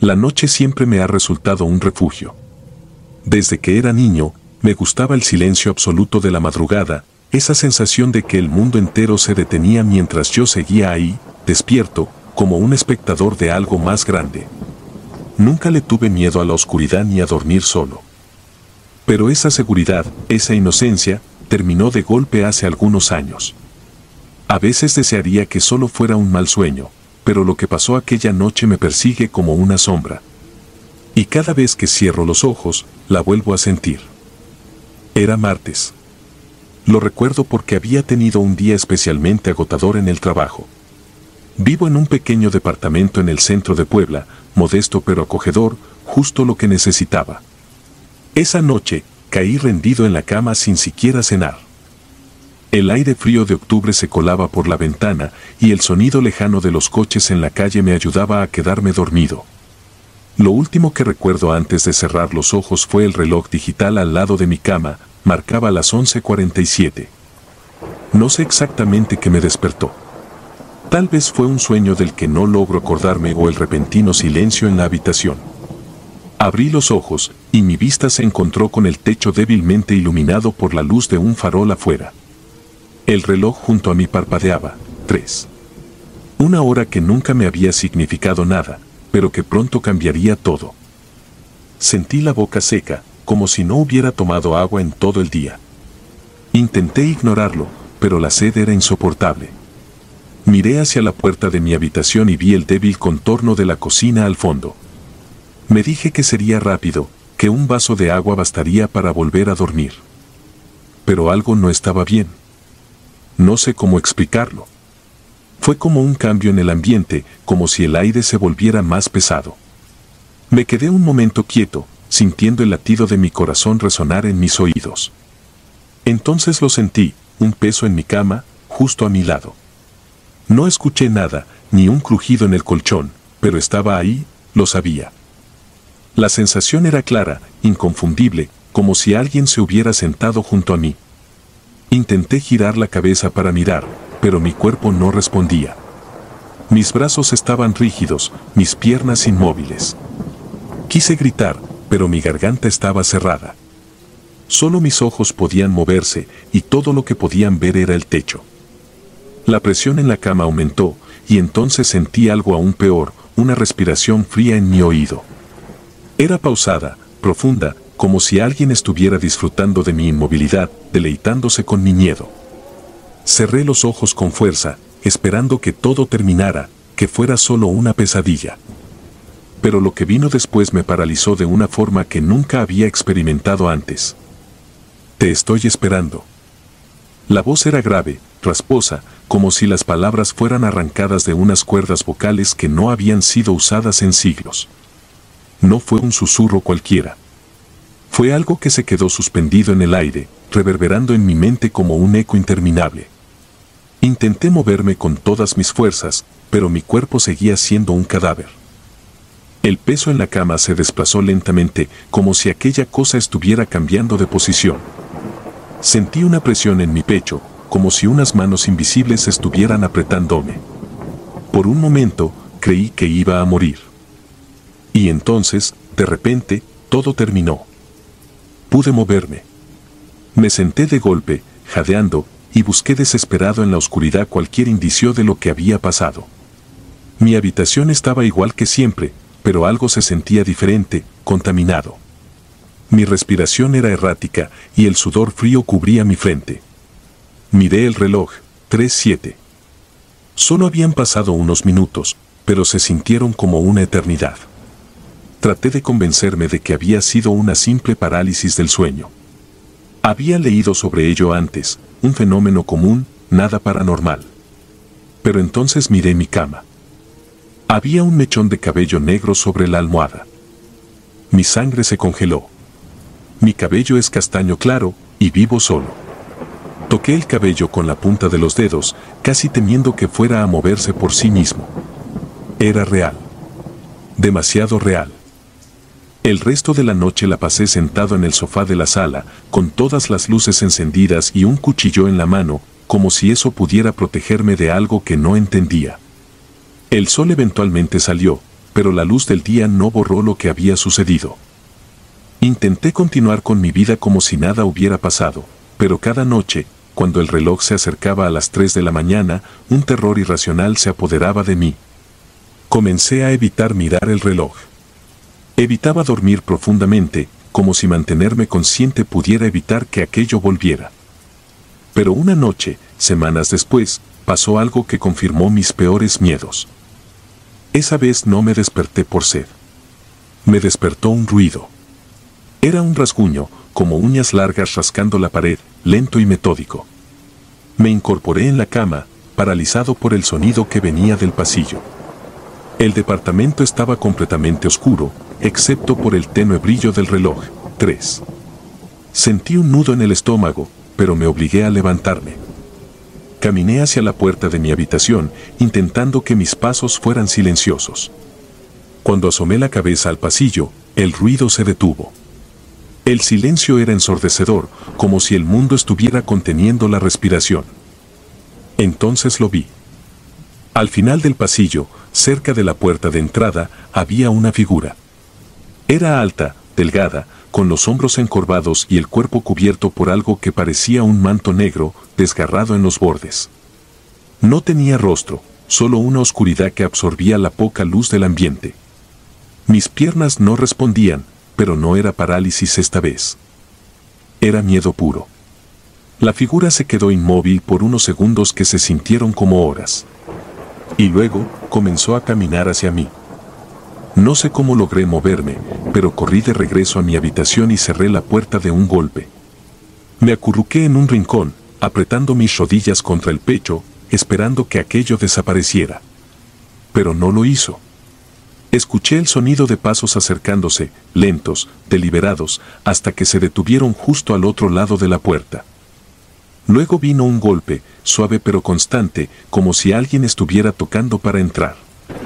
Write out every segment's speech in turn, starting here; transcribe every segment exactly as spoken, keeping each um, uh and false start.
La noche siempre me ha resultado un refugio. Desde que era niño, me gustaba el silencio absoluto de la madrugada, esa sensación de que el mundo entero se detenía mientras yo seguía ahí, despierto, como un espectador de algo más grande. Nunca le tuve miedo a la oscuridad ni a dormir solo. Pero esa seguridad, esa inocencia, terminó de golpe hace algunos años. A veces desearía que solo fuera un mal sueño, pero lo que pasó aquella noche me persigue como una sombra. Y cada vez que cierro los ojos, la vuelvo a sentir. Era martes. Lo recuerdo porque había tenido un día especialmente agotador en el trabajo. Vivo en un pequeño departamento en el centro de Puebla, modesto pero acogedor, justo lo que necesitaba. Esa noche, caí rendido en la cama sin siquiera cenar. El aire frío de octubre se colaba por la ventana y el sonido lejano de los coches en la calle me ayudaba a quedarme dormido. Lo último que recuerdo antes de cerrar los ojos fue el reloj digital al lado de mi cama, marcaba las once cuarenta y siete. No sé exactamente qué me despertó. Tal vez fue un sueño del que no logro acordarme o el repentino silencio en la habitación. Abrí los ojos y mi vista se encontró con el techo débilmente iluminado por la luz de un farol afuera. El reloj junto a mí parpadeaba, tres. Una hora que nunca me había significado nada, pero que pronto cambiaría todo. Sentí la boca seca, como si no hubiera tomado agua en todo el día. Intenté ignorarlo, pero la sed era insoportable. Miré hacia la puerta de mi habitación y vi el débil contorno de la cocina al fondo. Me dije que sería rápido, que un vaso de agua bastaría para volver a dormir. Pero algo no estaba bien. No sé cómo explicarlo. Fue como un cambio en el ambiente, como si el aire se volviera más pesado. Me quedé un momento quieto, sintiendo el latido de mi corazón resonar en mis oídos. Entonces lo sentí, un peso en mi cama, justo a mi lado. No escuché nada, ni un crujido en el colchón, pero estaba ahí, lo sabía. La sensación era clara, inconfundible, como si alguien se hubiera sentado junto a mí. Intenté girar la cabeza para mirar, pero mi cuerpo no respondía. Mis brazos estaban rígidos, mis piernas inmóviles. Quise gritar, pero mi garganta estaba cerrada. Solo mis ojos podían moverse, y todo lo que podían ver era el techo. La presión en la cama aumentó, y entonces sentí algo aún peor, una respiración fría en mi oído. Era pausada, profunda, como si alguien estuviera disfrutando de mi inmovilidad, deleitándose con mi miedo. Cerré los ojos con fuerza, esperando que todo terminara, que fuera solo una pesadilla. Pero lo que vino después me paralizó de una forma que nunca había experimentado antes. Te estoy esperando. La voz era grave, rasposa, como si las palabras fueran arrancadas de unas cuerdas vocales que no habían sido usadas en siglos. No fue un susurro cualquiera. Fue algo que se quedó suspendido en el aire, reverberando en mi mente como un eco interminable. Intenté moverme con todas mis fuerzas, pero mi cuerpo seguía siendo un cadáver. El peso en la cama se desplazó lentamente, como si aquella cosa estuviera cambiando de posición. Sentí una presión en mi pecho, como si unas manos invisibles estuvieran apretándome. Por un momento, creí que iba a morir. Y entonces, de repente, todo terminó. Pude moverme. Me senté de golpe, jadeando, y busqué desesperado en la oscuridad cualquier indicio de lo que había pasado. Mi habitación estaba igual que siempre, pero algo se sentía diferente, contaminado. Mi respiración era errática, y el sudor frío cubría mi frente. Miré el reloj, tres siete. Solo habían pasado unos minutos, pero se sintieron como una eternidad. Traté de convencerme de que había sido una simple parálisis del sueño. Había leído sobre ello antes, un fenómeno común, nada paranormal. Pero entonces miré mi cama. Había un mechón de cabello negro sobre la almohada. Mi sangre se congeló. Mi cabello es castaño claro, y vivo solo. Toqué el cabello con la punta de los dedos, casi temiendo que fuera a moverse por sí mismo. Era real. Demasiado real. El resto de la noche la pasé sentado en el sofá de la sala, con todas las luces encendidas y un cuchillo en la mano, como si eso pudiera protegerme de algo que no entendía. El sol eventualmente salió, pero la luz del día no borró lo que había sucedido. Intenté continuar con mi vida como si nada hubiera pasado, pero cada noche, cuando el reloj se acercaba a las tres de la mañana, un terror irracional se apoderaba de mí. Comencé a evitar mirar el reloj. Evitaba dormir profundamente, como si mantenerme consciente pudiera evitar que aquello volviera. Pero una noche, semanas después, pasó algo que confirmó mis peores miedos. Esa vez no me desperté por sed. Me despertó un ruido. Era un rasguño, como uñas largas rascando la pared, lento y metódico. Me incorporé en la cama, paralizado por el sonido que venía del pasillo. El departamento estaba completamente oscuro, excepto por el tenue brillo del reloj. tres. Sentí un nudo en el estómago, pero me obligué a levantarme. Caminé hacia la puerta de mi habitación, intentando que mis pasos fueran silenciosos. Cuando asomé la cabeza al pasillo, el ruido se detuvo. El silencio era ensordecedor, como si el mundo estuviera conteniendo la respiración. Entonces lo vi. Al final del pasillo, cerca de la puerta de entrada, había una figura. Era alta, delgada, con los hombros encorvados y el cuerpo cubierto por algo que parecía un manto negro, desgarrado en los bordes. No tenía rostro, solo una oscuridad que absorbía la poca luz del ambiente. Mis piernas no respondían, pero no era parálisis esta vez. Era miedo puro. La figura se quedó inmóvil por unos segundos que se sintieron como horas. Y luego, comenzó a caminar hacia mí. No sé cómo logré moverme, pero corrí de regreso a mi habitación y cerré la puerta de un golpe. Me acurruqué en un rincón, apretando mis rodillas contra el pecho, esperando que aquello desapareciera. Pero no lo hizo. Escuché el sonido de pasos acercándose, lentos, deliberados, hasta que se detuvieron justo al otro lado de la puerta. Luego vino un golpe, suave pero constante, como si alguien estuviera tocando para entrar.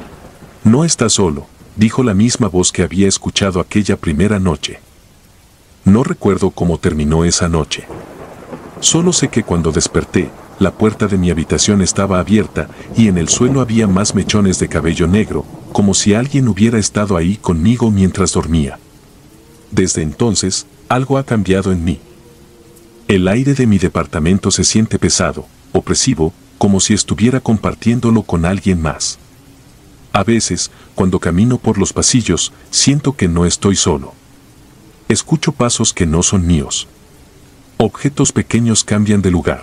«No estás solo», dijo la misma voz que había escuchado aquella primera noche. No recuerdo cómo terminó esa noche. Solo sé que cuando desperté, la puerta de mi habitación estaba abierta y en el suelo había más mechones de cabello negro, como si alguien hubiera estado ahí conmigo mientras dormía. Desde entonces, algo ha cambiado en mí. El aire de mi departamento se siente pesado, opresivo, como si estuviera compartiéndolo con alguien más. A veces, cuando camino por los pasillos, siento que no estoy solo. Escucho pasos que no son míos. Objetos pequeños cambian de lugar.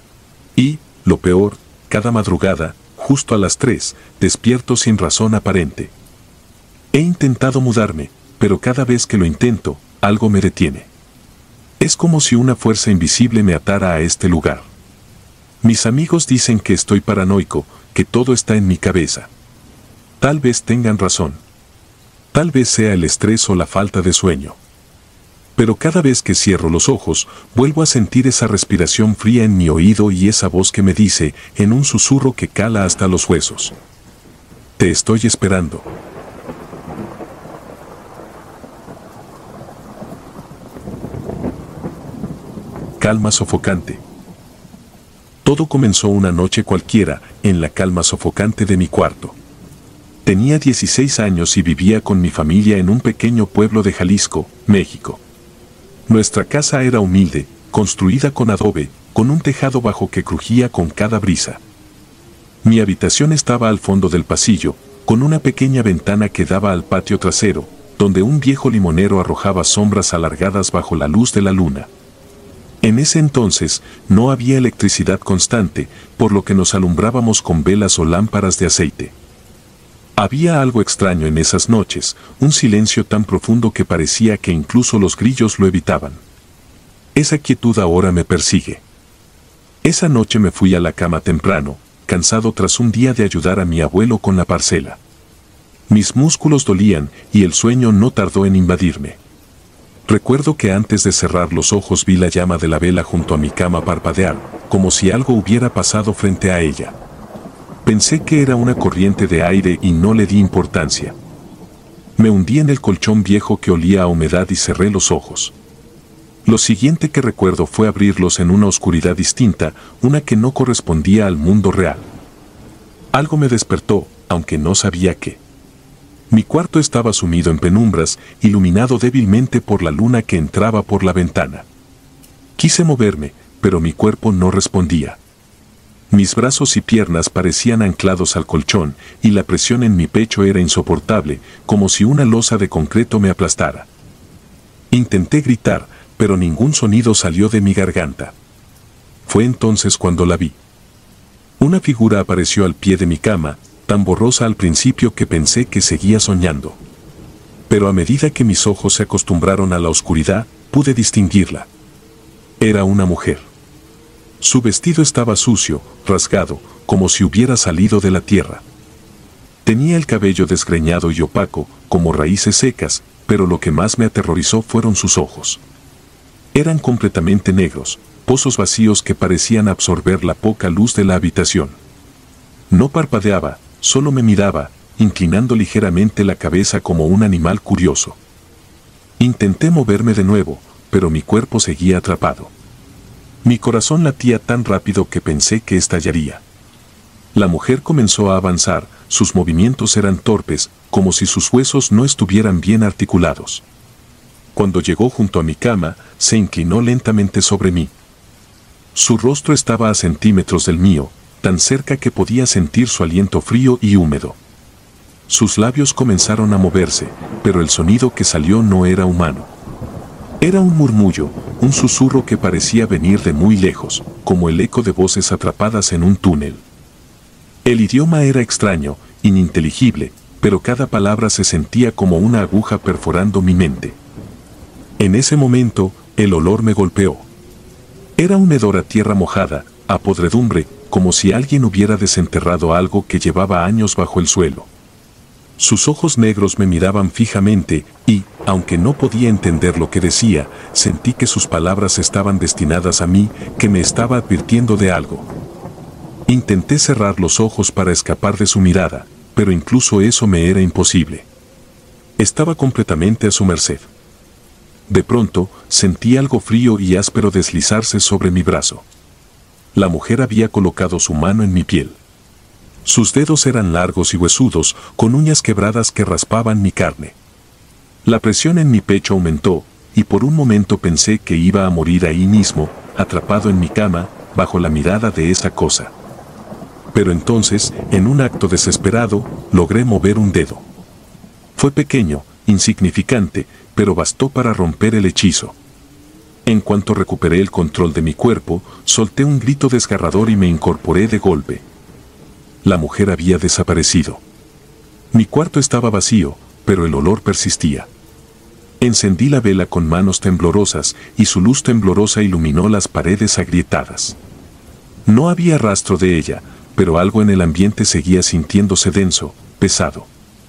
Y, lo peor, cada madrugada, justo a las tres, despierto sin razón aparente. He intentado mudarme, pero cada vez que lo intento, algo me detiene. Es como si una fuerza invisible me atara a este lugar. Mis amigos dicen que estoy paranoico, que todo está en mi cabeza. Tal vez tengan razón. Tal vez sea el estrés o la falta de sueño. Pero cada vez que cierro los ojos, vuelvo a sentir esa respiración fría en mi oído y esa voz que me dice, en un susurro que cala hasta los huesos: «Te estoy esperando». Calma sofocante. Todo comenzó una noche cualquiera, en la calma sofocante de mi cuarto. Tenía dieciséis años y vivía con mi familia en un pequeño pueblo de Jalisco, México. Nuestra casa era humilde, construida con adobe, con un tejado bajo que crujía con cada brisa. Mi habitación estaba al fondo del pasillo, con una pequeña ventana que daba al patio trasero, donde un viejo limonero arrojaba sombras alargadas bajo la luz de la luna. En ese entonces no había electricidad constante, por lo que nos alumbrábamos con velas o lámparas de aceite. Había algo extraño en esas noches, un silencio tan profundo que parecía que incluso los grillos lo evitaban. Esa quietud ahora me persigue. Esa noche me fui a la cama temprano, cansado tras un día de ayudar a mi abuelo con la parcela. Mis músculos dolían y el sueño no tardó en invadirme. Recuerdo que antes de cerrar los ojos vi la llama de la vela junto a mi cama parpadear, como si algo hubiera pasado frente a ella. Pensé que era una corriente de aire y no le di importancia. Me hundí en el colchón viejo que olía a humedad y cerré los ojos. Lo siguiente que recuerdo fue abrirlos en una oscuridad distinta, una que no correspondía al mundo real. Algo me despertó, aunque no sabía qué. Mi cuarto estaba sumido en penumbras, iluminado débilmente por la luna que entraba por la ventana. Quise moverme, pero mi cuerpo no respondía. Mis brazos y piernas parecían anclados al colchón, y la presión en mi pecho era insoportable, como si una losa de concreto me aplastara. Intenté gritar, pero ningún sonido salió de mi garganta. Fue entonces cuando la vi. Una figura apareció al pie de mi cama, tan borrosa al principio que pensé que seguía soñando. Pero a medida que mis ojos se acostumbraron a la oscuridad, pude distinguirla. Era una mujer. Su vestido estaba sucio, rasgado, como si hubiera salido de la tierra. Tenía el cabello desgreñado y opaco, como raíces secas, pero lo que más me aterrorizó fueron sus ojos. Eran completamente negros, pozos vacíos que parecían absorber la poca luz de la habitación. No parpadeaba, solo me miraba, inclinando ligeramente la cabeza como un animal curioso. Intenté moverme de nuevo, pero mi cuerpo seguía atrapado. Mi corazón latía tan rápido que pensé que estallaría. La mujer comenzó a avanzar, sus movimientos eran torpes, como si sus huesos no estuvieran bien articulados. Cuando llegó junto a mi cama, se inclinó lentamente sobre mí. Su rostro estaba a centímetros del mío, tan cerca que podía sentir su aliento frío y húmedo. Sus labios comenzaron a moverse, pero el sonido que salió no era humano. Era un murmullo, un susurro que parecía venir de muy lejos, como el eco de voces atrapadas en un túnel. El idioma era extraño, ininteligible, pero cada palabra se sentía como una aguja perforando mi mente. En ese momento, el olor me golpeó. Era un hedor a tierra mojada, a podredumbre, como si alguien hubiera desenterrado algo que llevaba años bajo el suelo. Sus ojos negros me miraban fijamente y, aunque no podía entender lo que decía, sentí que sus palabras estaban destinadas a mí, que me estaba advirtiendo de algo. Intenté cerrar los ojos para escapar de su mirada, pero incluso eso me era imposible. Estaba completamente a su merced. De pronto, sentí algo frío y áspero deslizarse sobre mi brazo. La mujer había colocado su mano en mi piel. Sus dedos eran largos y huesudos, con uñas quebradas que raspaban mi carne. La presión en mi pecho aumentó, y por un momento pensé que iba a morir ahí mismo, atrapado en mi cama, bajo la mirada de esa cosa. Pero entonces, en un acto desesperado, logré mover un dedo. Fue pequeño, insignificante, pero bastó para romper el hechizo. En cuanto recuperé el control de mi cuerpo, solté un grito desgarrador y me incorporé de golpe. La mujer había desaparecido. Mi cuarto estaba vacío, pero el olor persistía. Encendí la vela con manos temblorosas y su luz temblorosa iluminó las paredes agrietadas. No había rastro de ella, pero algo en el ambiente seguía sintiéndose denso, pesado.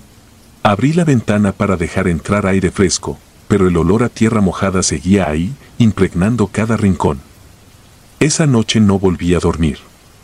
Abrí la ventana para dejar entrar aire fresco, pero el olor a tierra mojada seguía ahí, impregnando cada rincón. Esa noche no volví a dormir.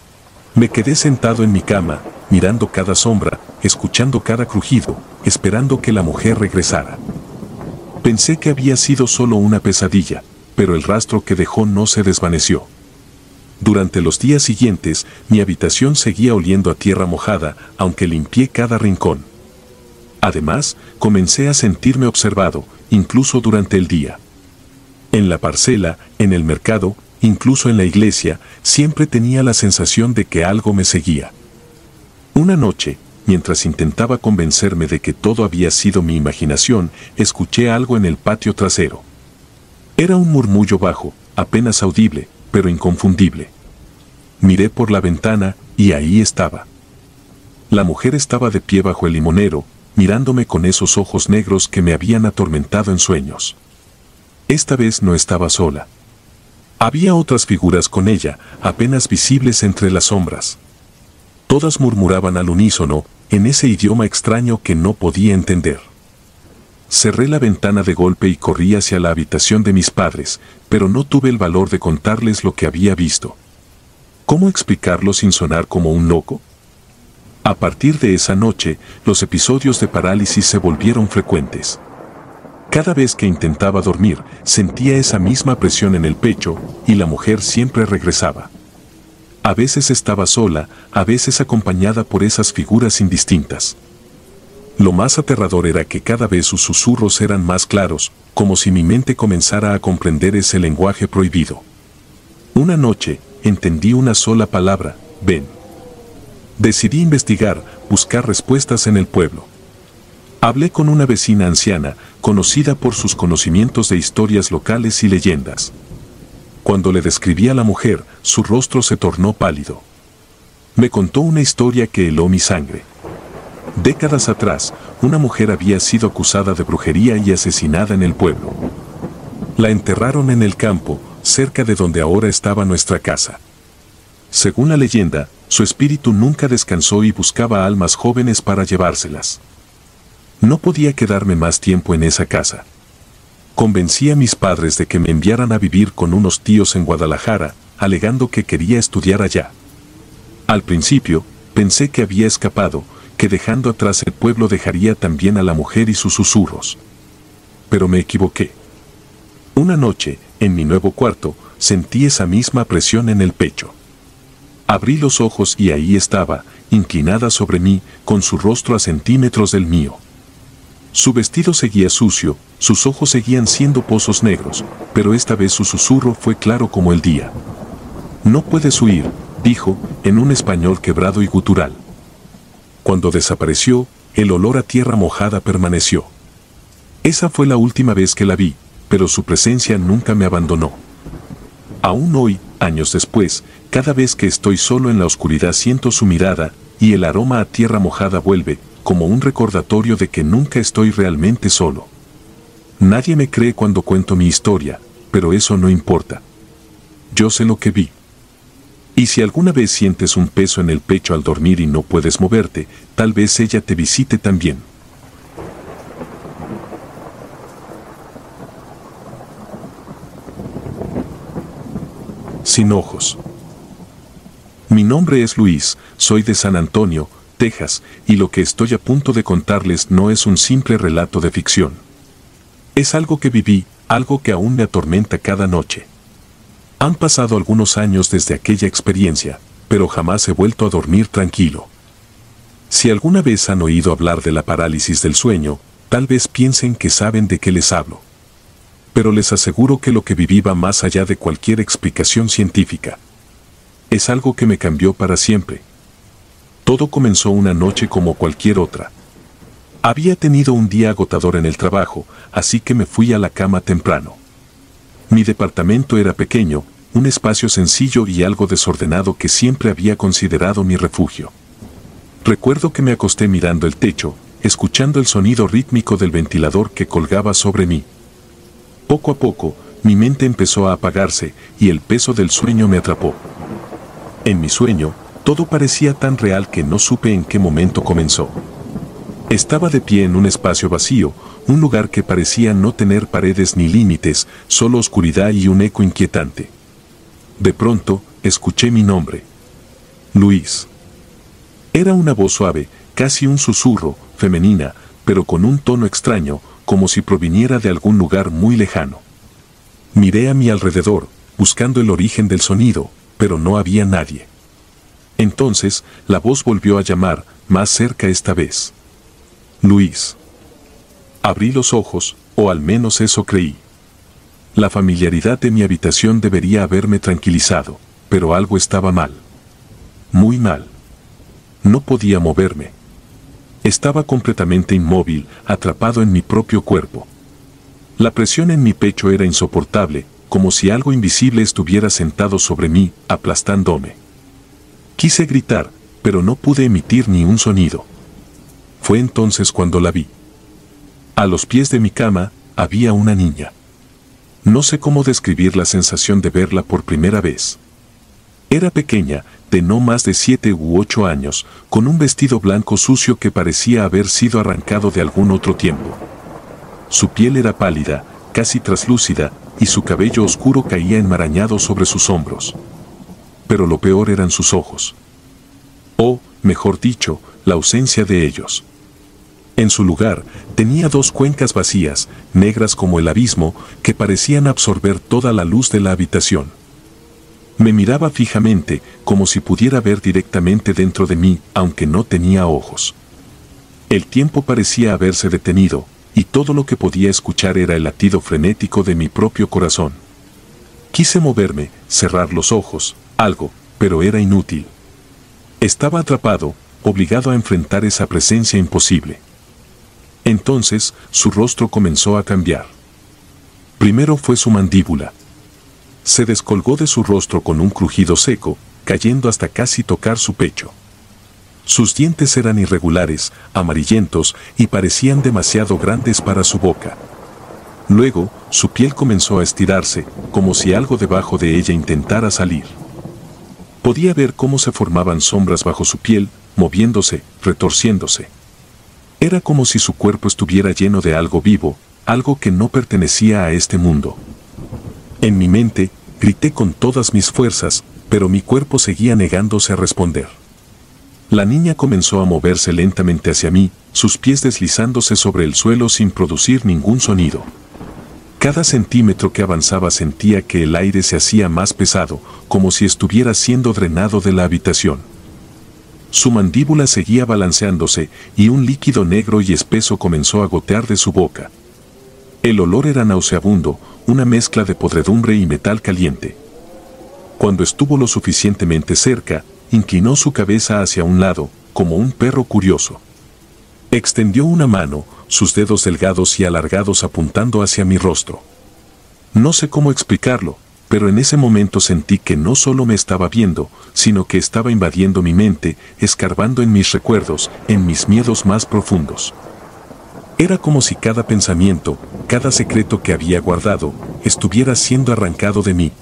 Me quedé sentado en mi cama, mirando cada sombra, escuchando cada crujido, esperando que la mujer regresara. Pensé que había sido solo una pesadilla, pero el rastro que dejó no se desvaneció. Durante los días siguientes, mi habitación seguía oliendo a tierra mojada, aunque limpié cada rincón. Además, comencé a sentirme observado, incluso durante el día. En la parcela, en el mercado, incluso en la iglesia, siempre tenía la sensación de que algo me seguía. Una noche, mientras intentaba convencerme de que todo había sido mi imaginación, escuché algo en el patio trasero. Era un murmullo bajo, apenas audible, pero inconfundible. Miré por la ventana, y ahí estaba. La mujer estaba de pie bajo el limonero, mirándome con esos ojos negros que me habían atormentado en sueños. Esta vez no estaba sola. Había otras figuras con ella, apenas visibles entre las sombras. Todas murmuraban al unísono, en ese idioma extraño que no podía entender. Cerré la ventana de golpe y corrí hacia la habitación de mis padres, pero no tuve el valor de contarles lo que había visto. ¿Cómo explicarlo sin sonar como un loco? A partir de esa noche, los episodios de parálisis se volvieron frecuentes. Cada vez que intentaba dormir, sentía esa misma presión en el pecho, y la mujer siempre regresaba. A veces estaba sola, a veces acompañada por esas figuras indistintas. Lo más aterrador era que cada vez sus susurros eran más claros, como si mi mente comenzara a comprender ese lenguaje prohibido. Una noche, entendí una sola palabra: ven. Decidí investigar, buscar respuestas en el pueblo. Hablé con una vecina anciana, conocida por sus conocimientos de historias locales y leyendas. Cuando le describí a la mujer, su rostro se tornó pálido. Me contó una historia que heló mi sangre. Décadas atrás, una mujer había sido acusada de brujería y asesinada en el pueblo. La enterraron en el campo, cerca de donde ahora estaba nuestra casa. Según la leyenda, su espíritu nunca descansó y buscaba almas jóvenes para llevárselas. No podía quedarme más tiempo en esa casa. Convencí a mis padres de que me enviaran a vivir con unos tíos en Guadalajara, alegando que quería estudiar allá. Al principio, pensé que había escapado, que dejando atrás el pueblo dejaría también a la mujer y sus susurros. Pero me equivoqué. Una noche, en mi nuevo cuarto, sentí esa misma presión en el pecho. Abrí los ojos y ahí estaba, inclinada sobre mí, con su rostro a centímetros del mío. Su vestido seguía sucio, sus ojos seguían siendo pozos negros, pero esta vez su susurro fue claro como el día. «No puedes huir», dijo, en un español quebrado y gutural. Cuando desapareció, el olor a tierra mojada permaneció. Esa fue la última vez que la vi, pero su presencia nunca me abandonó. Aún hoy, años después, cada vez que estoy solo en la oscuridad siento su mirada, y el aroma a tierra mojada vuelve, como un recordatorio de que nunca estoy realmente solo. Nadie me cree cuando cuento mi historia, pero eso no importa. Yo sé lo que vi. Y si alguna vez sientes un peso en el pecho al dormir y no puedes moverte, tal vez ella te visite también. Sin ojos. Mi nombre es Luis, soy de San Antonio, Texas, y lo que estoy a punto de contarles no es un simple relato de ficción. Es algo que viví, algo que aún me atormenta cada noche. Han pasado algunos años desde aquella experiencia, pero jamás he vuelto a dormir tranquilo. Si alguna vez han oído hablar de la parálisis del sueño, tal vez piensen que saben de qué les hablo. Pero les aseguro que lo que viví va más allá de cualquier explicación científica. Es algo que me cambió para siempre. Todo comenzó una noche como cualquier otra. Había tenido un día agotador en el trabajo, así que me fui a la cama temprano. Mi departamento era pequeño, un espacio sencillo y algo desordenado que siempre había considerado mi refugio. Recuerdo que me acosté mirando el techo, escuchando el sonido rítmico del ventilador que colgaba sobre mí. Poco a poco, mi mente empezó a apagarse y el peso del sueño me atrapó. En mi sueño, todo parecía tan real que no supe en qué momento comenzó. Estaba de pie en un espacio vacío, un lugar que parecía no tener paredes ni límites, solo oscuridad y un eco inquietante. De pronto, escuché mi nombre. Luis. Era una voz suave, casi un susurro, femenina, pero con un tono extraño, como si proviniera de algún lugar muy lejano. Miré a mi alrededor, buscando el origen del sonido, pero no había nadie. Entonces, la voz volvió a llamar, más cerca esta vez. Luis. Abrí los ojos, o al menos eso creí. La familiaridad de mi habitación debería haberme tranquilizado, pero algo estaba mal. Muy mal. No podía moverme. Estaba completamente inmóvil, atrapado en mi propio cuerpo. La presión en mi pecho era insoportable, como si algo invisible estuviera sentado sobre mí, aplastándome. Quise gritar, pero no pude emitir ni un sonido. Fue entonces cuando la vi. A los pies de mi cama, había una niña. No sé cómo describir la sensación de verla por primera vez. Era pequeña, de no más de siete u ocho años, con un vestido blanco sucio que parecía haber sido arrancado de algún otro tiempo. Su piel era pálida, casi traslúcida, y su cabello oscuro caía enmarañado sobre sus hombros. Pero lo peor eran sus ojos. O, mejor dicho, la ausencia de ellos. En su lugar, tenía dos cuencas vacías, negras como el abismo, que parecían absorber toda la luz de la habitación. Me miraba fijamente, como si pudiera ver directamente dentro de mí, aunque no tenía ojos. El tiempo parecía haberse detenido, y todo lo que podía escuchar era el latido frenético de mi propio corazón. Quise moverme, cerrar los ojos, algo, pero era inútil. Estaba atrapado, obligado a enfrentar esa presencia imposible. Entonces, su rostro comenzó a cambiar. Primero fue su mandíbula. Se descolgó de su rostro con un crujido seco, cayendo hasta casi tocar su pecho. Sus dientes eran irregulares, amarillentos y parecían demasiado grandes para su boca. Luego, su piel comenzó a estirarse, como si algo debajo de ella intentara salir. Podía ver cómo se formaban sombras bajo su piel, moviéndose, retorciéndose. Era como si su cuerpo estuviera lleno de algo vivo, algo que no pertenecía a este mundo. En mi mente, grité con todas mis fuerzas, pero mi cuerpo seguía negándose a responder. La niña comenzó a moverse lentamente hacia mí, sus pies deslizándose sobre el suelo sin producir ningún sonido. Cada centímetro que avanzaba sentía que el aire se hacía más pesado, como si estuviera siendo drenado de la habitación. Su mandíbula seguía balanceándose y un líquido negro y espeso comenzó a gotear de su boca. El olor era nauseabundo, una mezcla de podredumbre y metal caliente. Cuando estuvo lo suficientemente cerca, inclinó su cabeza hacia un lado, como un perro curioso. Extendió una mano, sus dedos delgados y alargados apuntando hacia mi rostro. No sé cómo explicarlo, pero en ese momento sentí que no solo me estaba viendo, sino que estaba invadiendo mi mente, escarbando en mis recuerdos, en mis miedos más profundos. Era como si cada pensamiento, cada secreto que había guardado, estuviera siendo arrancado de mí.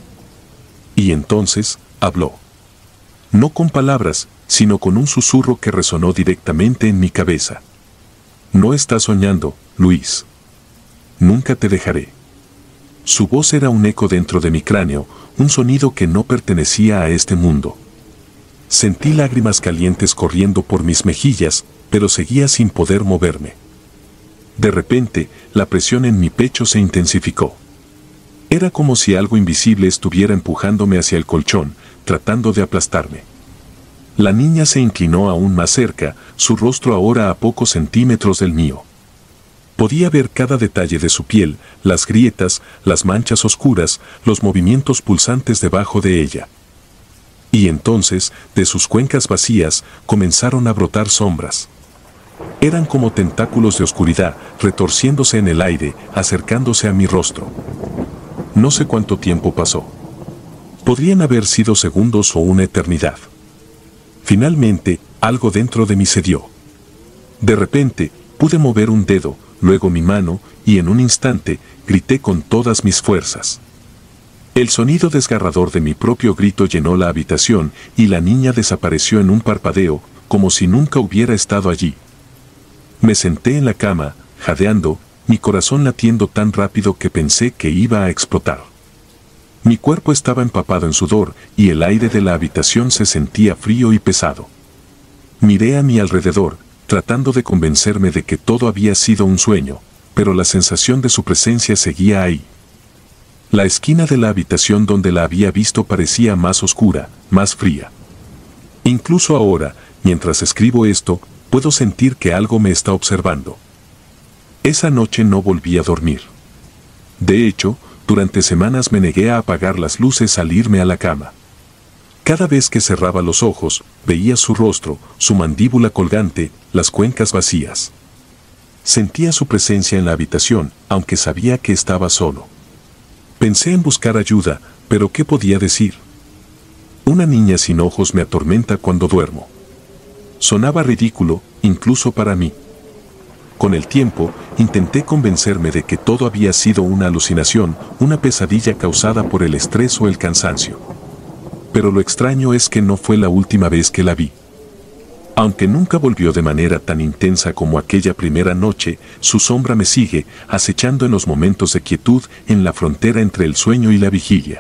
Y entonces, habló. No con palabras, sino con un susurro que resonó directamente en mi cabeza. No estás soñando, Luis. Nunca te dejaré. Su voz era un eco dentro de mi cráneo, un sonido que no pertenecía a este mundo. Sentí lágrimas calientes corriendo por mis mejillas, pero seguía sin poder moverme. De repente, la presión en mi pecho se intensificó. Era como si algo invisible estuviera empujándome hacia el colchón, tratando de aplastarme. La niña se inclinó aún más cerca, su rostro ahora a pocos centímetros del mío. Podía ver cada detalle de su piel, las grietas, las manchas oscuras, los movimientos pulsantes debajo de ella. Y entonces, de sus cuencas vacías, comenzaron a brotar sombras. Eran como tentáculos de oscuridad, retorciéndose en el aire, acercándose a mi rostro. No sé cuánto tiempo pasó. Podrían haber sido segundos o una eternidad. Finalmente, algo dentro de mí cedió. De repente, pude mover un dedo, luego mi mano, y en un instante, grité con todas mis fuerzas. El sonido desgarrador de mi propio grito llenó la habitación, y la niña desapareció en un parpadeo, como si nunca hubiera estado allí. Me senté en la cama, jadeando, mi corazón latiendo tan rápido que pensé que iba a explotar. Mi cuerpo estaba empapado en sudor, y el aire de la habitación se sentía frío y pesado. Miré a mi alrededor, tratando de convencerme de que todo había sido un sueño, pero la sensación de su presencia seguía ahí. La esquina de la habitación donde la había visto parecía más oscura, más fría. Incluso ahora, mientras escribo esto, puedo sentir que algo me está observando. Esa noche no volví a dormir. De hecho, durante semanas me negué a apagar las luces al irme a la cama. Cada vez que cerraba los ojos, veía su rostro, su mandíbula colgante, las cuencas vacías. Sentía su presencia en la habitación, aunque sabía que estaba solo. Pensé en buscar ayuda, pero ¿qué podía decir? Una niña sin ojos me atormenta cuando duermo. Sonaba ridículo, incluso para mí. Con el tiempo, intenté convencerme de que todo había sido una alucinación, una pesadilla causada por el estrés o el cansancio. Pero lo extraño es que no fue la última vez que la vi. Aunque nunca volvió de manera tan intensa como aquella primera noche, su sombra me sigue, acechando en los momentos de quietud en la frontera entre el sueño y la vigilia.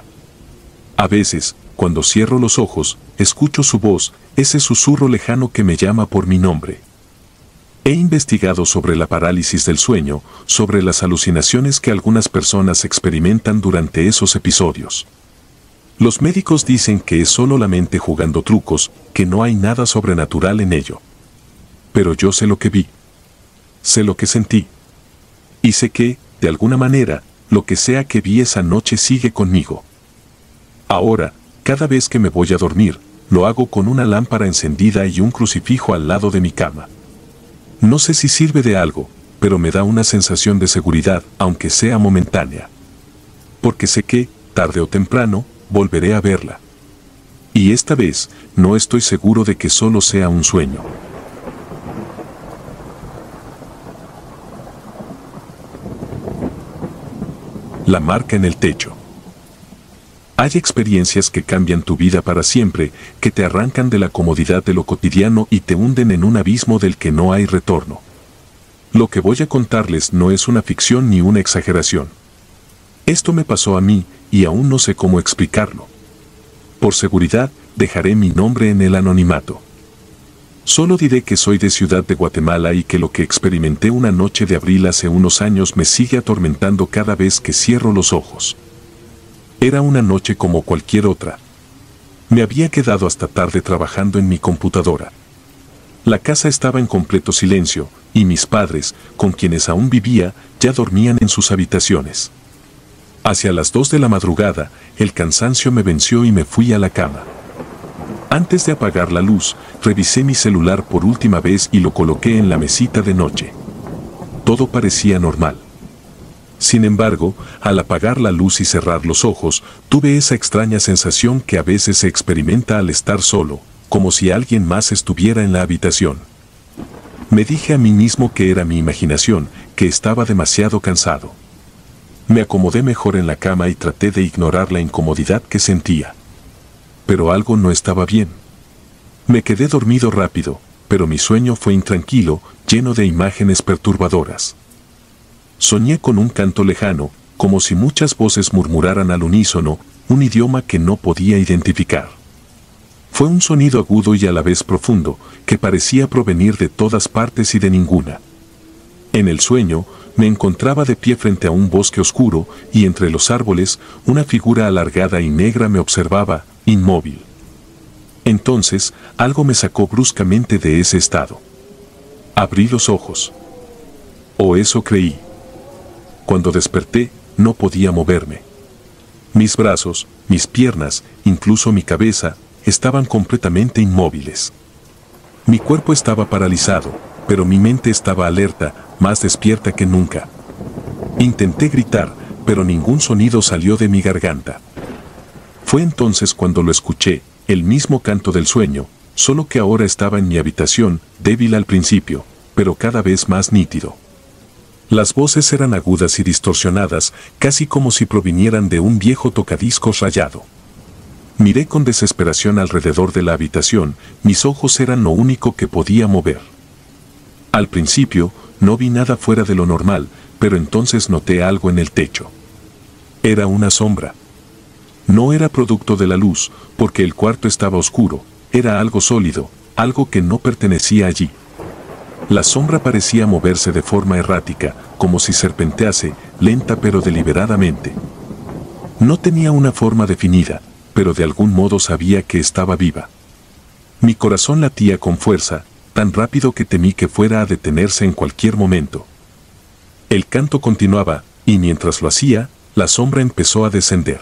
A veces, cuando cierro los ojos, escucho su voz, ese susurro lejano que me llama por mi nombre. He investigado sobre la parálisis del sueño, sobre las alucinaciones que algunas personas experimentan durante esos episodios. Los médicos dicen que es solo la mente jugando trucos, que no hay nada sobrenatural en ello. Pero yo sé lo que vi. sé lo que sentí. Y sé que, de alguna manera, lo que sea que vi esa noche sigue conmigo. Ahora, cada vez que me voy a dormir, lo hago con una lámpara encendida y un crucifijo al lado de mi cama. No sé si sirve de algo, pero me da una sensación de seguridad, aunque sea momentánea. Porque sé que, tarde o temprano, volveré a verla. Y esta vez, no estoy seguro de que solo sea un sueño. La marca en el techo. Hay experiencias que cambian tu vida para siempre, que te arrancan de la comodidad de lo cotidiano y te hunden en un abismo del que no hay retorno. Lo que voy a contarles no es una ficción ni una exageración. Esto me pasó a mí, y aún no sé cómo explicarlo. Por seguridad, dejaré mi nombre en el anonimato. Solo diré que soy de Ciudad de Guatemala y que lo que experimenté una noche de abril hace unos años me sigue atormentando cada vez que cierro los ojos. Era una noche como cualquier otra. Me había quedado hasta tarde trabajando en mi computadora. La casa estaba en completo silencio, y mis padres, con quienes aún vivía, ya dormían en sus habitaciones. Hacia las dos de la madrugada, el cansancio me venció y me fui a la cama. Antes de apagar la luz, revisé mi celular por última vez y lo coloqué en la mesita de noche. Todo parecía normal. Sin embargo, al apagar la luz y cerrar los ojos, tuve esa extraña sensación que a veces se experimenta al estar solo, como si alguien más estuviera en la habitación. Me dije a mí mismo que era mi imaginación, que estaba demasiado cansado. Me acomodé mejor en la cama y traté de ignorar la incomodidad que sentía. Pero algo no estaba bien. Me quedé dormido rápido, pero mi sueño fue intranquilo, lleno de imágenes perturbadoras. Soñé con un canto lejano, como si muchas voces murmuraran al unísono, un idioma que no podía identificar. Fue un sonido agudo y a la vez profundo, que parecía provenir de todas partes y de ninguna. En el sueño, me encontraba de pie frente a un bosque oscuro, y entre los árboles, una figura alargada y negra me observaba, inmóvil. Entonces, algo me sacó bruscamente de ese estado. Abrí los ojos. O eso creí. Cuando desperté, no podía moverme. Mis brazos, mis piernas, incluso mi cabeza, estaban completamente inmóviles. Mi cuerpo estaba paralizado, pero mi mente estaba alerta, más despierta que nunca. Intenté gritar, pero ningún sonido salió de mi garganta. Fue entonces cuando lo escuché, el mismo canto del sueño, solo que ahora estaba en mi habitación, débil al principio, pero cada vez más nítido. Las voces eran agudas y distorsionadas, casi como si provinieran de un viejo tocadiscos rayado. Miré con desesperación alrededor de la habitación, mis ojos eran lo único que podía mover. Al principio, no vi nada fuera de lo normal, pero entonces noté algo en el techo. Era una sombra. No era producto de la luz, porque el cuarto estaba oscuro, era algo sólido, algo que no pertenecía allí. La sombra parecía moverse de forma errática, como si serpentease, lenta pero deliberadamente. No tenía una forma definida, pero de algún modo sabía que estaba viva. Mi corazón latía con fuerza, tan rápido que temí que fuera a detenerse en cualquier momento. El canto continuaba, y mientras lo hacía, la sombra empezó a descender.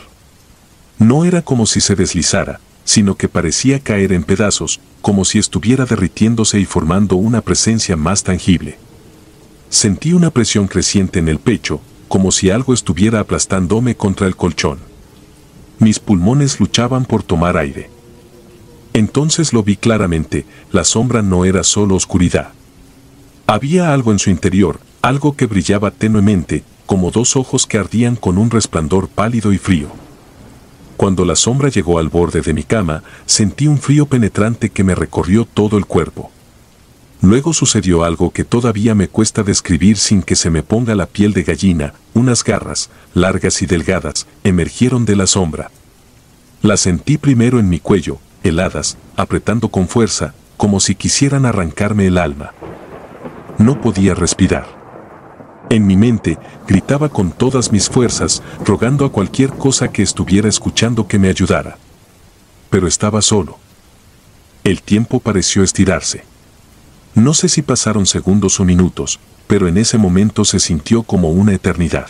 No era como si se deslizara, sino que parecía caer en pedazos, como si estuviera derritiéndose y formando una presencia más tangible. Sentí una presión creciente en el pecho, como si algo estuviera aplastándome contra el colchón. Mis pulmones luchaban por tomar aire. Entonces lo vi claramente, la sombra no era solo oscuridad. Había algo en su interior, algo que brillaba tenuemente, como dos ojos que ardían con un resplandor pálido y frío. Cuando la sombra llegó al borde de mi cama, sentí un frío penetrante que me recorrió todo el cuerpo. Luego sucedió algo que todavía me cuesta describir sin que se me ponga la piel de gallina. Unas garras, largas y delgadas, emergieron de la sombra. Las sentí primero en mi cuello, heladas, apretando con fuerza, como si quisieran arrancarme el alma. No podía respirar. En mi mente, gritaba con todas mis fuerzas, rogando a cualquier cosa que estuviera escuchando que me ayudara. Pero estaba solo. El tiempo pareció estirarse. No sé si pasaron segundos o minutos, pero en ese momento se sintió como una eternidad.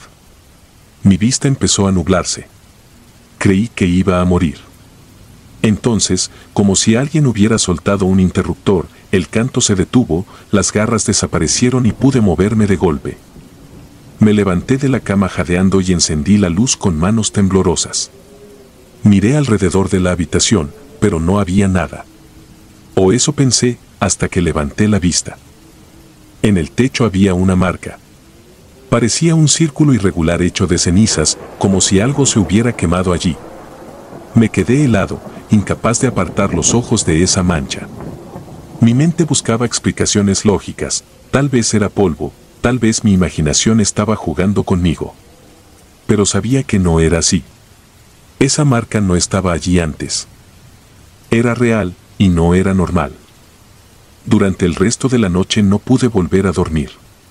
Mi vista empezó a nublarse. Creí que iba a morir. Entonces, como si alguien hubiera soltado un interruptor, el canto se detuvo, las garras desaparecieron y pude moverme de golpe. Me levanté de la cama jadeando y encendí la luz con manos temblorosas. Miré alrededor de la habitación, pero no había nada. O eso pensé, hasta que levanté la vista. En el techo había una marca. Parecía un círculo irregular hecho de cenizas, como si algo se hubiera quemado allí. Me quedé helado, incapaz de apartar los ojos de esa mancha. Mi mente buscaba explicaciones lógicas, tal vez era polvo, tal vez mi imaginación estaba jugando conmigo. Pero sabía que no era así. Esa marca no estaba allí antes. Era real, y no era normal. Durante el resto de la noche no pude volver a dormir.